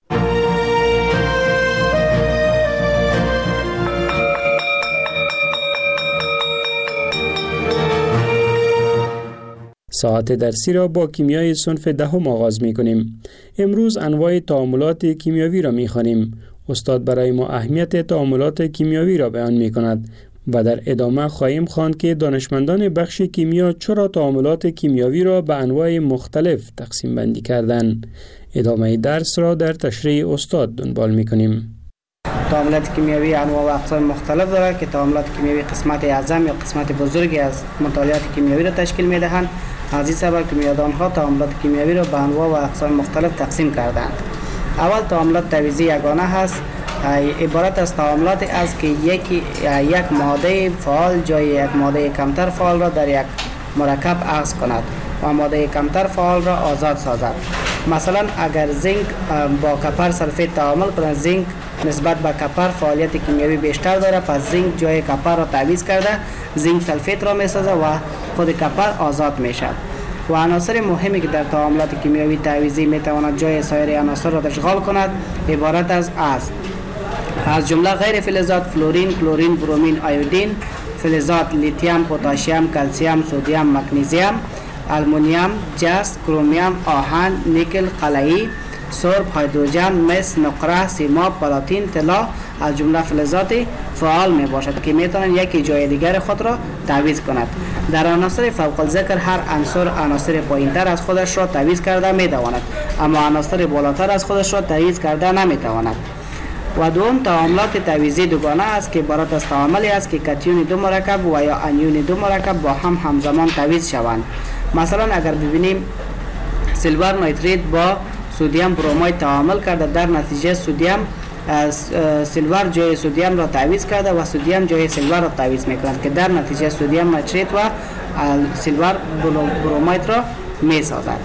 ساعت درسی را با کیمیای صنف دهم آغاز می کنیم. امروز انواع تعاملات کیمیاوی را می خوانیم. استاد برای ما اهمیت تعاملات کیمیاوی را بیان می کند و در ادامه خواهیم خواند که دانشمندان بخش کیمیا چرا تعاملات کیمیاوی را به انواع مختلف تقسیم بندی کردند. ادامه درس را در تشریح استاد دنبال می کنیم. تعاملات کیمیاوی انواع و اقسام مختلف دارد که تعاملات کیمیاوی قسمت اعظم یا قسمت بزرگی از مطالعات کیمیاوی را تشکیل می دهند. از این سبب کیمیادانها تعاملات کیمیاوی را به انواع و اقسام مختلف تقسیم کردند. اول تعاملات تعویضی یگانه هست. عبارت از تعاملاتی است که یک یک ماده فعال جای یک ماده کمتر فعال را در یک مرکب عوض کند و ماده کمتر فعال را آزاد سازد. مثلا اگر زینک با کپر سلفیت تعامل کند، زینک نسبت به کپر فعالیت کیمیاوی بیشتر دارد، پس زینک جای کپر را تعویض کرده زینک سلفیت را میسازد و خود کپر آزاد میشد. و عناصر مهمی که در تعاملات کیمیاوی تعویضی میتواند جای سایر عناصر را اشغال کند عبارت از از از جمله غیر فلزات فلورین، کلورین، برومین، آیودین، فلزات لیتیوم، پتاسیم، کلسیم، سدیم، مگنیزیم، آلومینیوم، جست، کرومیوم، آهن، نیکل، قلعی، سرب، هیدروژن، مس، نقره، سیماب، پلاتین، طلا از جمله فلزات فعال می باشد که می توانند یکی جای دیگر خود را تعویض کند. در عناصر فوق الذکر هر عنصر عناصر پایینتر از خودش را تعویض کرده می تواند، اما عناصر بالاتر از خودش را تعویض کرده نمی تواند. و دوم تعاملات تعویضی دوگانه است که عبارت از تعاملی است که کتیون دو مرکب و یا انیون دو مرکب با هم همزمان تعویض شوند. مثلا اگر ببینیم سیلور نیتریت با سدیم برومید تعامل کرده، در نتیجه سدیم سیلور جای سدیم را تعویض کرده و سدیم جای سیلور را تعویض میکند که در نتیجه سدیم نیتریت و سیلور برومید را میسازد.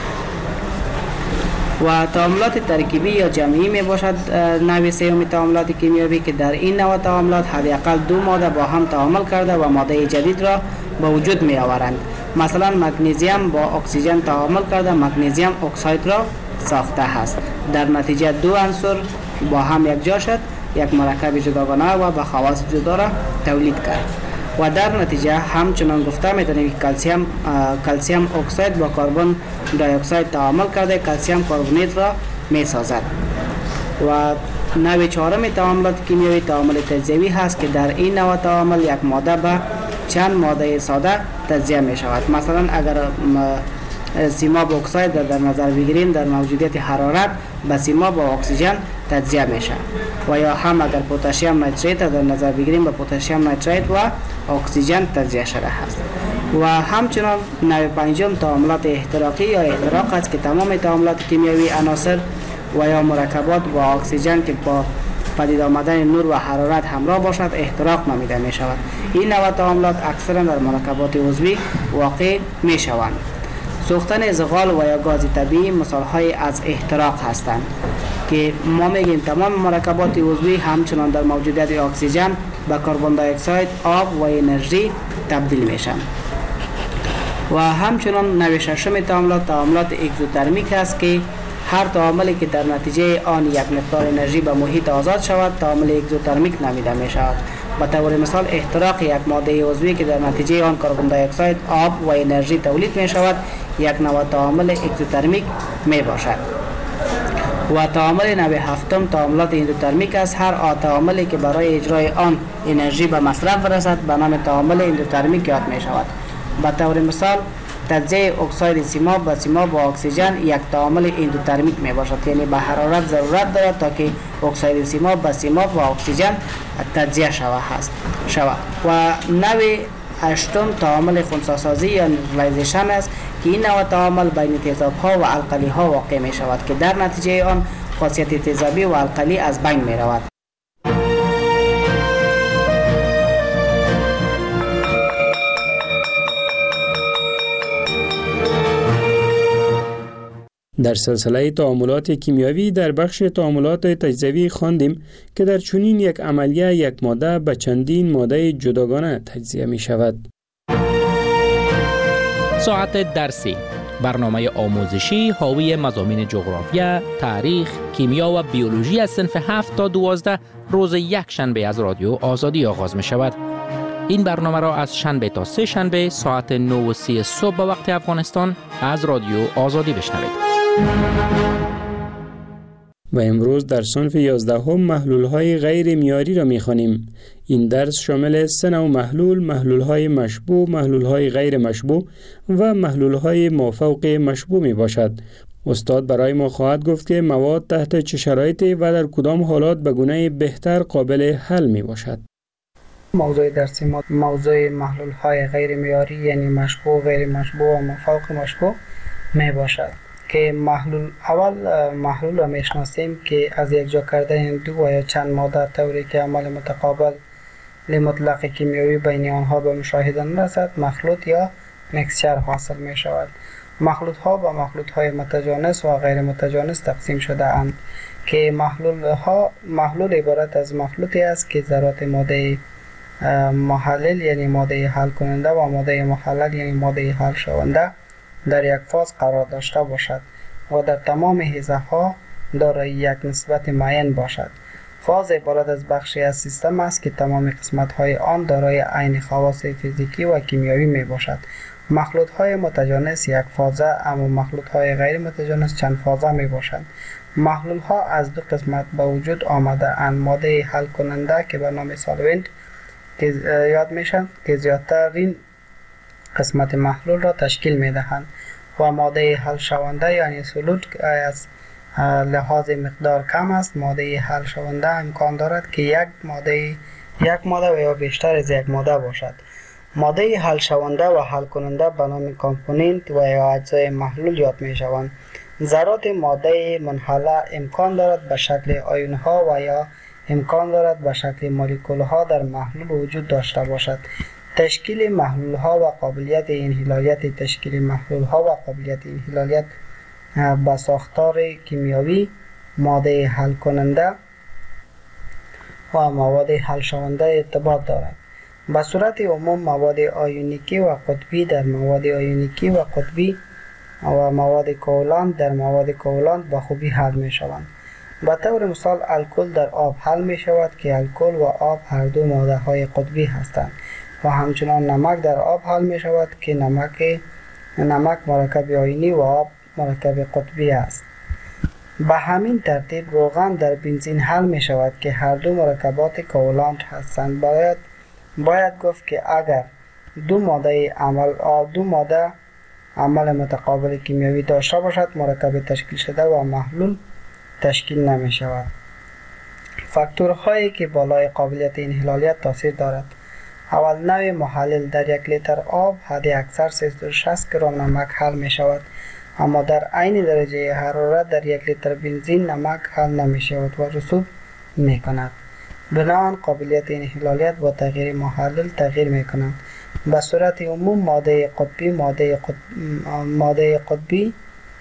و تعاملات ترکیبی یا جمعی می باشد نوع سوم تعاملات کیمیاوی که در این نوع تعاملات حداقل دو ماده با هم تعامل کرده و ماده جدید را به وجود می آورند. مثلا مگنیزیم با اکسیژن تعامل کرده مگنیزیم اکساید را ساخته است. در نتیجه دو عنصر با هم یکجا شد، یک مرکب جداگانه و با خواص جدا را تولید کرد. و در نتیجه همچنان گفته میتونیم که کلسیم کلسیم اکساید با کربن دی اکساید تعامل کرده کلسیم کربونیت را میسازد. و نوع چهارم تعاملات کیمیایی تعامل تجزیوی هست که در این نوع تعامل یک ماده به چند ماده ساده تجزیه می شود. مثلا اگر سیماب اکساید در نظر بگیریم در موجودیت حرارت به سیماب با اکسیژن تجزیه میشه. و یا هم اگر پتاسیم نیتریت در نظر بگیریم به پتاسیم نیتریت و اکسیژن تجزیه شده است. و همچنان نوع پنجم تعاملات احتراقی یا احتراق است که تمام تعاملات کیمیاوی عناصر و یا مرکبات با اکسیژن که با پدید آمدن نور و حرارت همراه باشد احتراق نامیده می شود. این نوع تعاملات اکثرا در مرکبات عضوی واقع می شوند. سوختن زغال و یا گاز طبیعی مثال‌های از احتراق هستند که ما میگیم تمام مرکبات عضوی همچنان در موجودیت اکسیژن به کربن دی اکساید، آب و انرژی تبدیل میشن. و همچنان نوع ششم تعاملات تعاملات اگزوترمیک است که هر تعاملی که در نتیجه آن یک مقدار انرژی به محیط آزاد شود تعامل اگزوترمیک نامیده می شود. به طور مثال احتراق یک ماده عضوی که در نتیجه آن کربن دی اکساید، آب و انرژی تولید می شود یک نوع تعامل اگزوترمیک می باشد. و تعامل نوع هفتم تعاملات اندوترمیک است. هر تعاملی که برای اجرای آن انرژی به مصرف برسد به نام تعامل اندوترمیک یاد می شود. به طور مثال تجزیه اکساید سیماب و سیماب و اکسیژن یک تعامل اندوترمیک می باشد، یعنی به حرارت ضرورت دارد تا که اکساید سیماب و سیماب و اکسیژن تجزیه شود هست شود. و نوع هشتم تعامل خنثی‌سازی یا نیوترالایزیشن است که این نوع تعامل بین تیزاب‌ها و القلی‌ها واقع می شود که در نتیجه آن خاصیت تیزابی و القلی از بین می رود. در سلسله تعاملات کیمیاوی در بخش تعاملات تجزیوی خواندیم که در چنین یک عملیه یک ماده به چندین ماده جداگانه تجزیه می شود. ساعت درسی، برنامه آموزشی حاوی مضامین جغرافیا، تاریخ، کیمیا و بیولوژی از صنف هفت تا دوازده روز یک شنبه از رادیو آزادی آغاز می شود. این برنامه را از شنبه تا سه شنبه ساعت نه و سی صبح به وقت افغانستان از رادیو آزادی بشنوید. و امروز در صنف یازدهم محلول‌های غیر معیاری را می‌خوانیم. این درس شامل سه نوع محلول، محلول‌های مشبوع، محلول‌های غیر مشبوع و محلول‌های مافوق مشبوع میباشد. استاد برای ما خواهد گفت که مواد تحت چه شرایطی و در کدام حالات به گونه بهتر قابل حل میباشد. موضوع درسی ما موضوع محلول‌های غیر معیاری یعنی مشبوع، غیر مشبوع و مافوق مشبوع میباشد. که محلول اول محلول را میشناسیم که از یک جا کردن دو یا چند ماده طوری که عمل متقابل مطلق کیمیایی بین آنها به مشاهده نرسد مخلوط یا مکسچر حاصل می شود. مخلوط ها با مخلوط های متجانس و غیر متجانس تقسیم شده اند که محلول ها محلول عبارت از مخلوطی است که ذرات ماده محلل یعنی ماده حل کننده و ماده محلل یعنی ماده حل شونده در یک فاز قرار داشته باشد و در تمام حیزه ها دارای یک نسبت معین باشد. فاز عبارت از بخشی از سیستم است که تمام قسمت های آن دارای عین خواص فیزیکی و کیمیایی می باشد. مخلوط های متجانس یک فازه اما مخلوط های غیر متجانس چند فازه می باشند. محلول ها از دو قسمت به وجود آمده اند، ماده حل کننده که به نام سالونت که یاد میشن که زیادترین قسمت محلول را تشکیل می دهند و ماده حل شونده یعنی سولوت از لحاظ مقدار کم است. ماده حل شونده امکان دارد که یک ماده یک ماده و یا بیشتر از یک ماده باشد. ماده حل شونده و حل کننده به نام کامپوننت و یا اجزای محلول یاد می شوند. ذرات ماده منحله امکان دارد به شکل آیون ها و یا امکان دارد به شکل مولکول ها در محلول وجود داشته باشد. تشکیل محلول ها و قابلیت انحلالیت تشکیل محلول ها و قابلیت انحلالیت به ساختار کیمیایی ماده حل کننده و مواد حل شونده ارتباط دارد. به صورت عموم مواد آیونیکی و قطبی در مواد آیونیکی و قطبی و مواد کوالنت در مواد کوالنت به خوبی حل می شوند. به طور مثال الکل در آب حل می شود که الکل و آب هر دو ماده های قطبی هستند و همچنان نمک در آب حل می شود که نمک نمک مرکب آیونی و آب مرکب قطبی است. به همین ترتیب روغن در بنزین حل می شود که هر دو مرکبات کوالنت هستند. باید باید گفت که اگر دو ماده عمل دو ماده عمل متقابل کیمیایی داشته باشد مرکب تشکیل شده و محلول تشکیل نمی شود. فاکتورهایی که بالای قابلیت انحلالیت تاثیر دارد: اول، نوع محلل در یک لیتر آب حد اکثر سیصد و شصت گرم نمک حل می شود، اما در عین درجه حرارت در یک لیتر بنزین نمک حل نمی شود و رسوب می کند. بنابراین قابلیت انحلالیت با تغییر محلل تغییر می کند. به صورت عموم ماده قطبی ماده قطب... ماده قطبی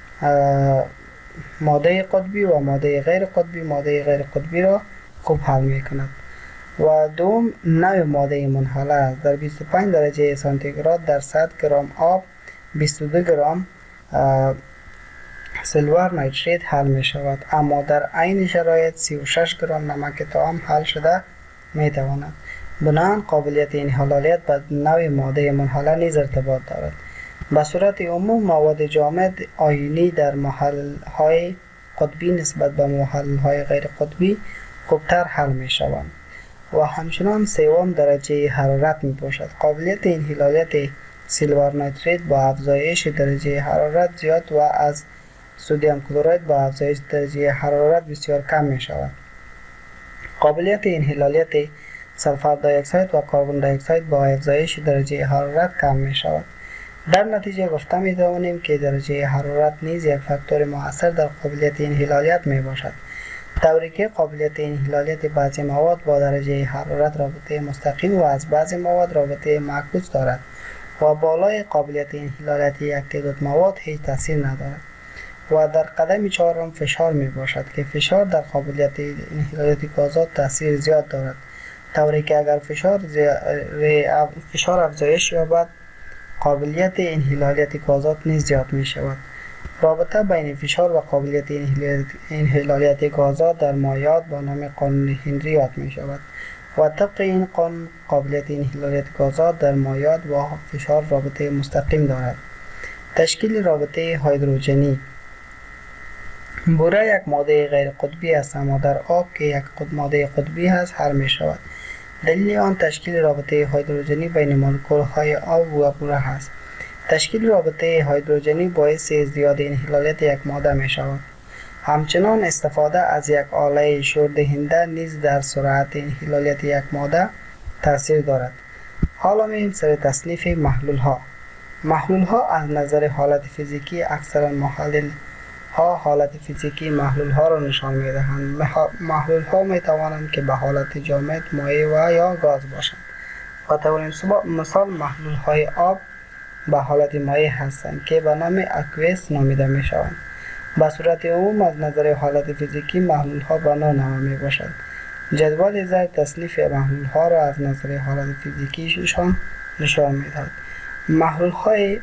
ماده قطبی و ماده غیر قطبی ماده غیر قطبی را خوب حل می کند. و دوم، نوع ماده منحله است. در بیست و پنج درجه سانتیگراد در صد گرم آب بیست و دو گرم سیلور نیتریت حل می شود، اما در عین شرایط سی و شش گرم نمک طعام حل شده می تواند. بنابراین قابلیت انحلالیت به نوع ماده منحله نیز ارتباط دارد. به صورت عموم مواد جامد آیونی در محل‌های قطبی نسبت به محل‌های غیر قطبی خوبتر حل می شوند و همچنان سوم درجه حرارت می باشد. قابلیت انحلالیت سیلور نیتریت با افزایش درجه حرارت زیاد و از سدیم کلراید با افزایش درجه حرارت بسیار کم می شود. قابلیت انحلالیت سلفر دی اکساید و کربن دی اکساید با افزایش درجه حرارت کم می شود. در نتیجه گفته می توانیم که درجه حرارت نیز یک فاکتور مؤثر در قابلیت انحلالیت می باشد، طوری که قابلیت انحلالیت بعضی مواد با درجه حرارت رابطه مستقیم و از بعضی مواد رابطه معکوس دارد و بالای قابلیت انحلالیت یک تعداد مواد هیچ تاثیر ندارد. و در قدم چهارم فشار می باشد که فشار در قابلیت انحلالیت گازات تاثیر زیاد دارد، طوری که اگر فشار فشار افزایش یابد قابلیت انحلالیت گازات نیز زیاد می شود. رابطه بین فشار و قابلیت انحلالیت گازات در مایعات با نام قانون هنری یاد می شود و طبق این قانون قابلیت انحلالیت گازات در مایعات با فشار رابطه مستقیم دارد. تشکیل رابطه هیدروژنی: بوره یک ماده غیر قطبی است، اما در آب که یک ماده قطبی است حل می شود. دلیل آن تشکیل رابطه هیدروژنی بین مولکول‌های آب و بوره است. تشکیل رابطه هیدروژنی باعث ازدیاد انحلالیت یک ماده می شود. همچنان استفاده از یک آله شوردهنده نیز در سرعت انحلالیت یک ماده تاثیر دارد. حالا می‌ریم سر تصنیف محلول ها. محلول ها از نظر حالت فیزیکی اکثرا محلل ها حالت فیزیکی محلول ها را نشان می دهند. محلول ها می توانند که به حالت جامد، مایع و یا گاز باشند. به طور مثال محلول های آب به حالت مایع هستند که به نام اکویس نامیده می شوند. به صورت عموم از نظر حالت فیزیکی محلول ها به نوع نما می باشند. جدول زیر تصنیف محلول ها را از نظر حالت فیزیکیشان نشان می دهد. محلول های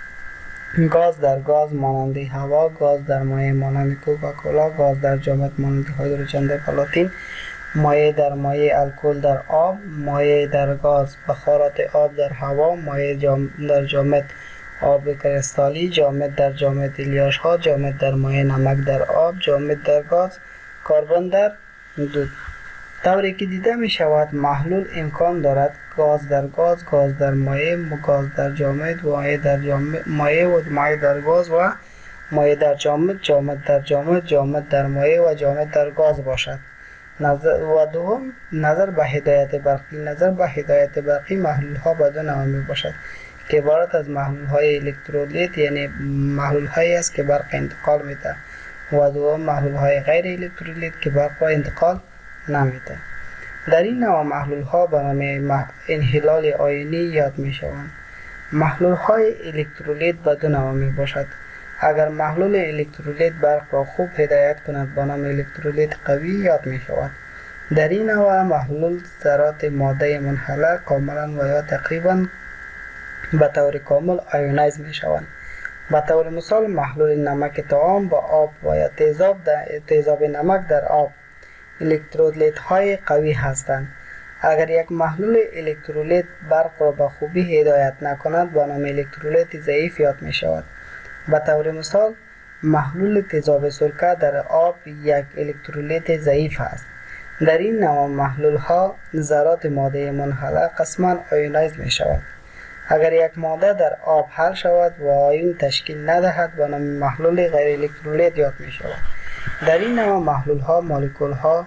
گاز در گاز مانند هوا، گاز در مایع مانند کوکاکولا، گاز در جامد مانند هیدروژن در پلاتین، مایع در مایع الکل در آب، مایع در گاز بخارات آب در هوا، مایع جام در جامد آب کریستالی، جامد در جامد الیاش ها، جامد در مایع نمک در آب، جامد در گاز، کربن در دود. طوری که دیده می شود محلول امکان دارد گاز در گاز، گاز در مایع، گاز در جامد، مایع در جامد، مایع و مایع در گاز و مایع در جامد، جامد در جامد، جامد در مایع و جامد در گاز باشد. نظر و دوم نظر به هدایت برقی. نظر به هدایت برقی محلول ها به دو نوع می باشد که عبارت از محلول های الکترولیت یعنی محلول هایی است که برق انتقال می ده و دوم محلول های غیر الکترولیت که برق را انتقال نمی ده. در این نوع محلول ها به نام انحلال آیونی یاد می شوند. محلول های الکترولیت به دو نوع می باشد. اگر محلول الکترولیت برق را خوب هدایت کند به نام الکترولیت قوی یاد می شود. در این نوع محلول ذرات ماده منحله کاملا و یا تقریبا به طور کامل آیونایز می شوند. به طور مثال محلول نمک طعام با آب و یا تیزاب تیزاب نمک در آب الکترولیت های قوی هستند. اگر یک محلول الکترولیت برق را به خوبی هدایت نکند به نام الکترولیت ضعیف یاد می شود. به طور مثال محلول تیزاب سرکه در آب یک الکترولیت ضعیف است. در این نوع محلول ها ذرات ماده منحله قسما آیونایز می شود. اگر یک ماده در آب حل شود و آیون تشکیل ندهد به نام محلول غیر الکترولیت یاد می شود. در این نوع محلول ها مولکول ها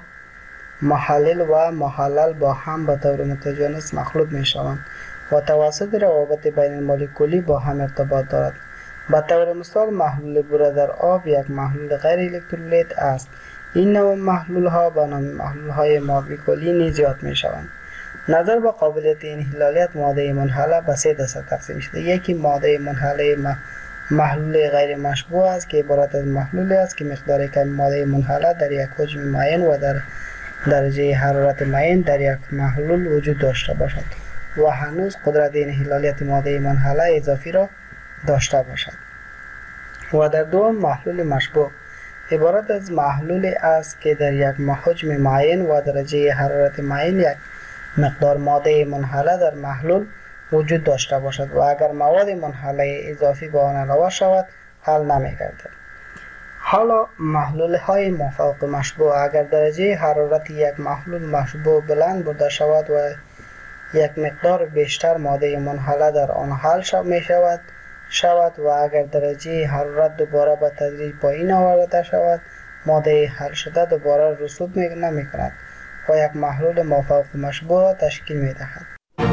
محلل و محلل با هم به طور متجانس مخلوط می شوند و توسط روابط بین مولکولی با هم ارتباط دارد. به طور مثال محلول بوره در آب یک محلول غیر الکترولیت است. این نوع محلول ها به نام محلول های مولکولی نیز یاد می شوند. نظر به قابلیت انحلالیت ماده منحله به سه دسته تقسیم شده. یکی ماده منحله محلول غیر مشبوع است که عبارت از محلولی است که مقدار کم ماده منحله در یک حجم معین و در درجه حرارت معین در یک محلول وجود داشته باشد و هنوز قدرت انحلالیت ماده منحله اضافی را داشته باشد. و در دوم محلول مشبوع عبارت از محلولی است که در یک حجم معین و درجه حرارت معین یک مقدار ماده منحله در محلول وجود داشته باشد و اگر مواد منحله اضافی به آن علاوه شود حل نمی‌گردد. حالا محلول های مافوق مشبوع اگر درجه حرارت یک محلول مشبوع بلند برده شود و یک مقدار بیشتر ماده منحله در آن حل می شود شود و اگر درجه حرارت دوباره به تدریج پایین آورده شود ماده حل شده دوباره رسوب نمی کند و یک محلول مافوق مشبوع تشکیل می دهد.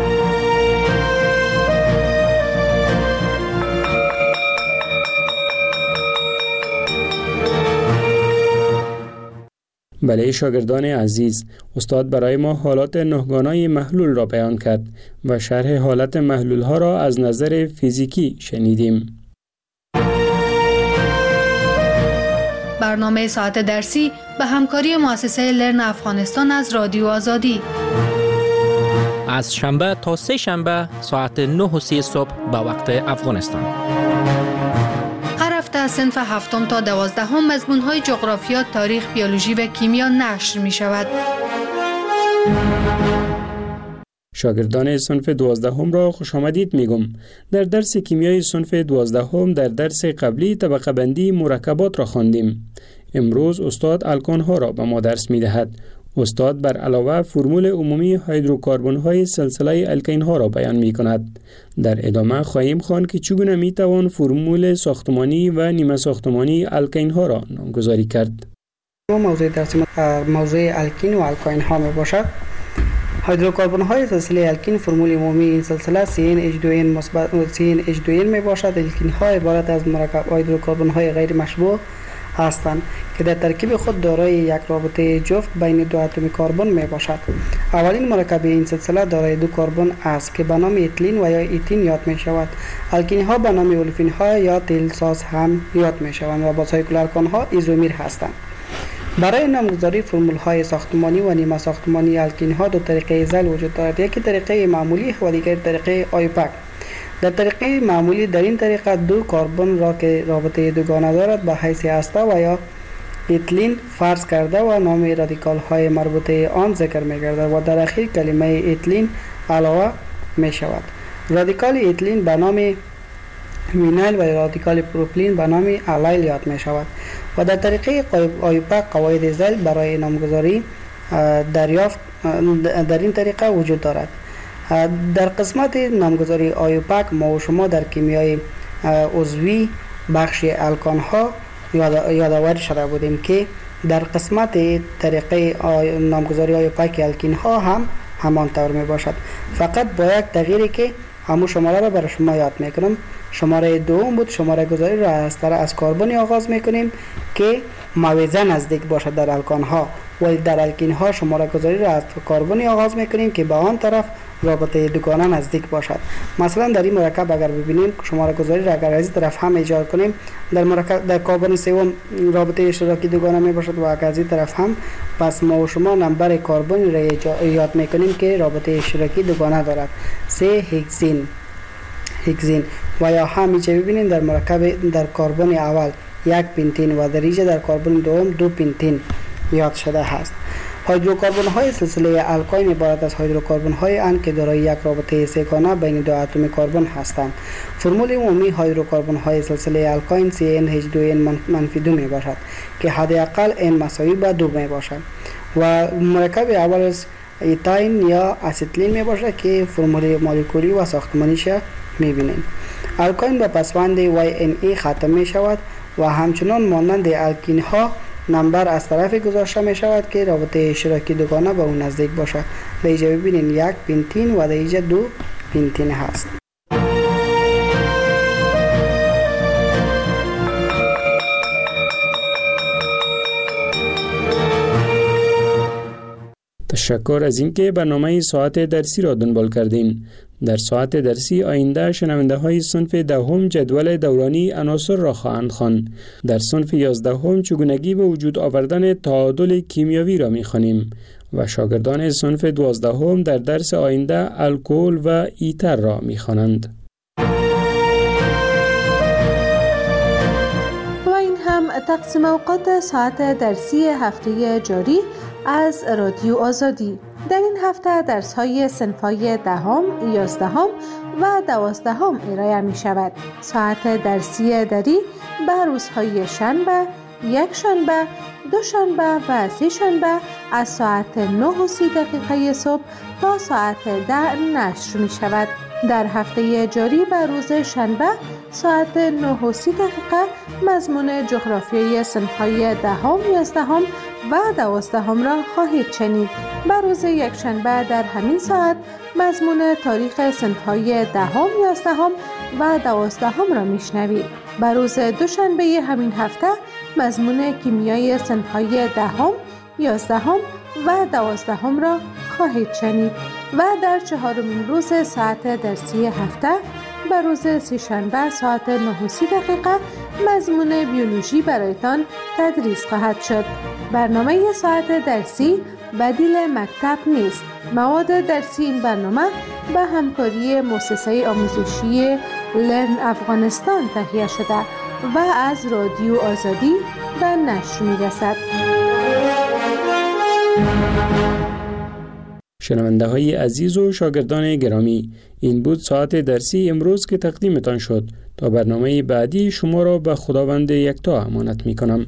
بله شاگردان عزیز، استاد برای ما حالات نهگانای محلول را بیان کرد و شرح حالت محلول ها را از نظر فیزیکی شنیدیم. برنامه ساعت درسی به همکاری مؤسسه لرن افغانستان از رادیو آزادی از شنبه تا سه شنبه ساعت نه و سی صبح به وقت افغانستان. هر هفته از صنف هفتم تا دوازدهم مضمون‌های جغرافیا، تاریخ، بیولوژی و کیمیا نشر می شود. شاگردان صنف دوازدهم را خوش آمدید میگم. در درس کیمیای صنف دوازدهم در درس قبلی طبقه بندی مرکبات را خواندیم. امروز استاد الکان ها را به ما درس می دهد. استاد بر علاوه فرمول عمومی هیدروکاربن های سلسله الکین ها را بیان می کند. در ادامه خواهیم خواند که چگونه می توان فرمول ساختمانی و نیمه ساختمانی الکین ها را نامگذاری کرد. موضوع درس موضوع الکین و الکین ها می باشد. هیدروکاربن های سلسله الکین فرمول عمومی این سلسله سی ان اچ دو ان مثبت سی ان اچ دو ان می باشد. الکین ها عبارت از مرکب هیدروکاربن های غیر مشبوع هستند که در ترکیب خود دارای یک رابطه جفت بین دو اتم کربن می باشد. اولین مرکب این سلسله دارای دو کربن است که به نام اتیلین و یا ایتین یاد می شود. الکین ها به نام اولفین ها یا تیل ساز هم یاد می شوند و با سایکل الکان ها ایزومیر هستند. برای نامگذاری فرمول های ساختمانی و نیمه ساختمانی الکین ها دو طریقه زل وجود دارد. یکی طریقه معمولی و دیگر طریقه آیوپک. در طریقه معمولی در این طریقه دو کربن را که رابطه دوگانه دارد به حیث هسته و یا اتیلین فرض کرده و نام رادیکال های مربوطه آن ذکر می گردد و در اخیر کلمه اتیلین علاوه می شود. رادیکال اتیلین به نام وینایل و رادیکال پروپیلین به نام الیل یاد می شود و در طریقه آیوپک قواعد زل برای نامگذاری دریافت در این طریقه وجود دارد. در قسمت نامگذاری آیوپک ما و شما در کیمیای عضوی بخش الکان ها یادآوری شده بودیم که در قسمت طریقه نامگذاری آیوپک الکین ها هم همان طور می باشد، فقط با یک تغییری که همون شماره را برای شما یاد میکنم. شماره دوم بود. شماره گذاری را از طرف از کربنی آغاز میکنیم که موازه نزدیک باشد در الکان ها، ولی در الکین ها شماره گذاری را از کربنی آغاز میکنیم که به آن طرف رابطه دوگانه نزدیک باشد. مثلا در این مرکب اگر ببینیم شماره گذاری را اگر از این طرف هم ایجاد کنیم در مرکب در کربن سوم رابطه اشتراکی دوگانه می باشد و اگر از این طرف هم، پس ما و شما نمبر کربن را یاد میکنیم که رابطه اشتراکی دوگانه دارد. سه هگزین هگزین و یا همیشه ببینیم در مرکب در کربن اول یک پنتین و در اینجا در کربن دوم دو پنتین یاد شده است. هیدروکاربن های سلسله الکین عبارت از هیدروکاربن های اند که دارای یک رابطه سه‌گانه بین دو اتم کربن هستند. فرمول عمومی هیدروکاربن های سلسله الکین سی ان اچ دو ان منفی دو می باشد که حداقل n مساوی به دو می باشد و مرکب اول از ایتاین یا اسیتیلین می باشد که فرمول مولکولی و ساختمانیش می بینیم. الکین با پسوند وای ان ای ختم می شود و همچنان مانند الکین ها نمبر از طرف گذاشته می شود که رابطه اشتراکی دوگانه به اون نزدیک باشد. در اینجا ببینید یک پنتین و در اینجا دو پنتین هست. تشکر از اینکه برنامه ساعت درسی را دنبال کردین. در ساعت درسی آینده شنونده های صنف دهم جدول دورانی عناصر را خواهند خواند. در صنف یازدهم چگونگی به وجود آوردن تعادل کیمیایی را می‌خوانیم و شاگردان صنف دوازدهم در درس آینده الکل و ایتر را می‌خوانند. تقسیم اوقات ساعت درسی هفته جاری از رادیو آزادی. در این هفته درس‌های صنف‌های دهم، یازدهم و دوازدهم ارائه می شود. ساعت درسی دری به روزهای شنبه، یک شنبه، دو شنبه و سه شنبه از ساعت نه و سی دقیقه صبح تا ساعت ده نشر می شود. در هفته جاری به روز شنبه ساعت نه و سی دقیقه مضمون جغرافیای صنف‌های دهم، یازدهم و دوازدهم را خواهید شنید. به روز یک شنبه در همین ساعت مضمون تاریخ صنف‌های دهم، یازدهم و دوازدهم را میشنوید. به روز دوشنبه همین هفته مضمون کیمیای صنف‌های دهم، یازدهم و دوازدهم را خواهید شنید و در چهارمین روز ساعت درسی هفته به روز سه‌شنبه ساعت نه و سی دقیقه مضمون بیولوژی برایتان تدریس خواهد شد. برنامه ساعت درسی بدیل مکتب نیست. مواد درسی این برنامه به همکاری مؤسسه آموزشی لرن افغانستان تهیه شده و از رادیو آزادی به نشر می‌رسد. شنونده های عزیز و شاگردان گرامی، این بود ساعت درسی امروز که تقدیمتان شد. تا برنامه بعدی شما را به خداوند یکتا امانت می کنم.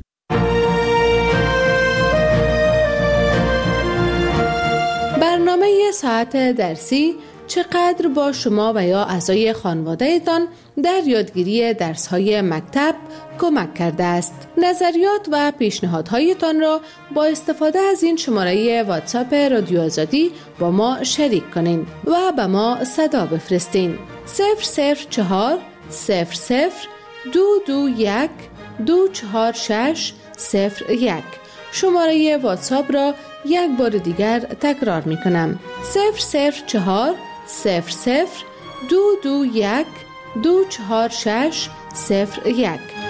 برنامه ساعت درسی چقدر با شما و یا اعضای خانواده‌تان در یادگیری درس‌های مکتب کمک کرده است. نظریات و پیشنهادهایتان را با استفاده از این شماره واتساپ رادیو آزادی با ما شریک کنین و به ما صدا بفرستین. صفر صفر چهار صفر صفر دو دو یک دو چهار شش صفر یک. شماره واتساپ را یک بار دیگر تکرار می کنم. صفر صفر چهار صفر صفر دو دو یک دو چهار شش صفر یک.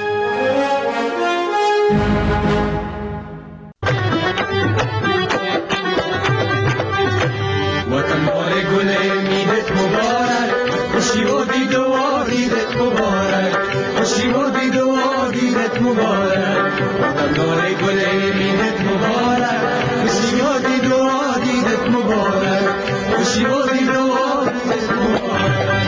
وطن بار گل میدت مبارک، خوشی و دید و آدیدت مبارک، خوشی و دید و آدیدت مبارک. وطن بار گل میدت مبارک، خوشی و دید و آدیدت مبارک، خوشی و دید و آدیدت مبارک.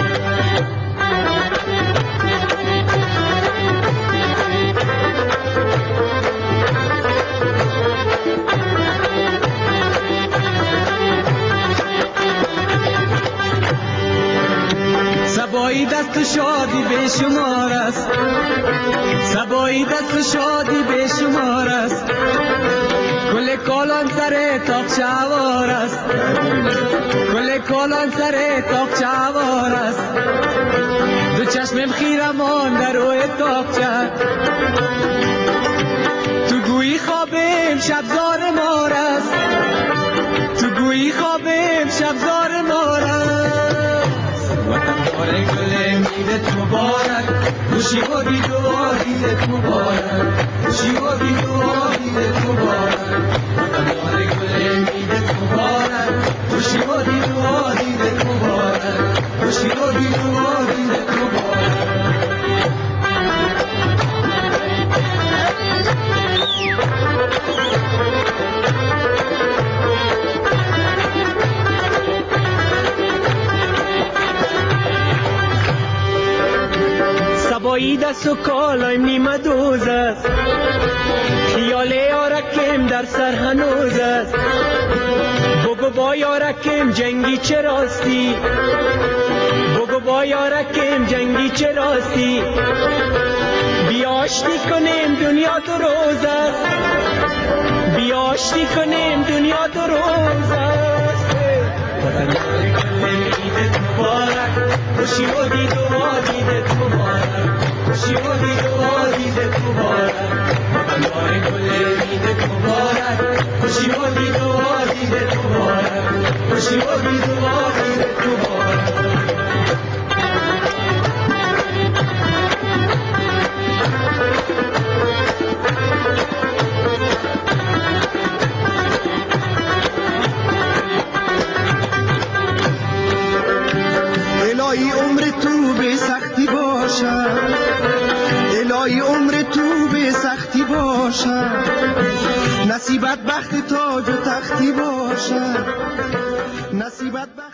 سبایی دست شادی به شمار است، سبایی دست شادی به شمار است. کل کالان سر تاق چوار است، کل کالان سر تاق چوار است. دو چشمم خیرمان در روی تاقچه، تو گویی خوابم شبزار مار است، تو گویی خوابم شبزار مار است. وطن بار گل میدت مبارک، خوشی و دید و آدیدت مبارک، خوشی و دید و آدیدت مبارک. وطن بار گل میدت مبارک، خوشی و دید و آدیدت مبارک، خوشی و دید و آدیدت مبارک. سبایی دست و کالایم نیمه دوز است، خیال یارکم در سر هنوز است. بگو با یارکم جنگی چه راستی، بگو با یارکم جنگی چه راستی. بیا آشتی کنیم دنیا دو روز است، بیا آشتی کنیم دنیا دو روز است. وطن بار گل میدت مبارک، خوشی و دید و آدیدت مبارک، خوشی و دید و آدیدت مبارک. وطن بار گل میدت مبارک، خوشی و دید و آدیدت مبارک، خوشی و دید و آدیدت مبارک. الهی عمر تو به سختی باشد، الهی عمر تو به که سختی باشد، نصیبت بخت تاج و تختی باشد، نصیبت بخت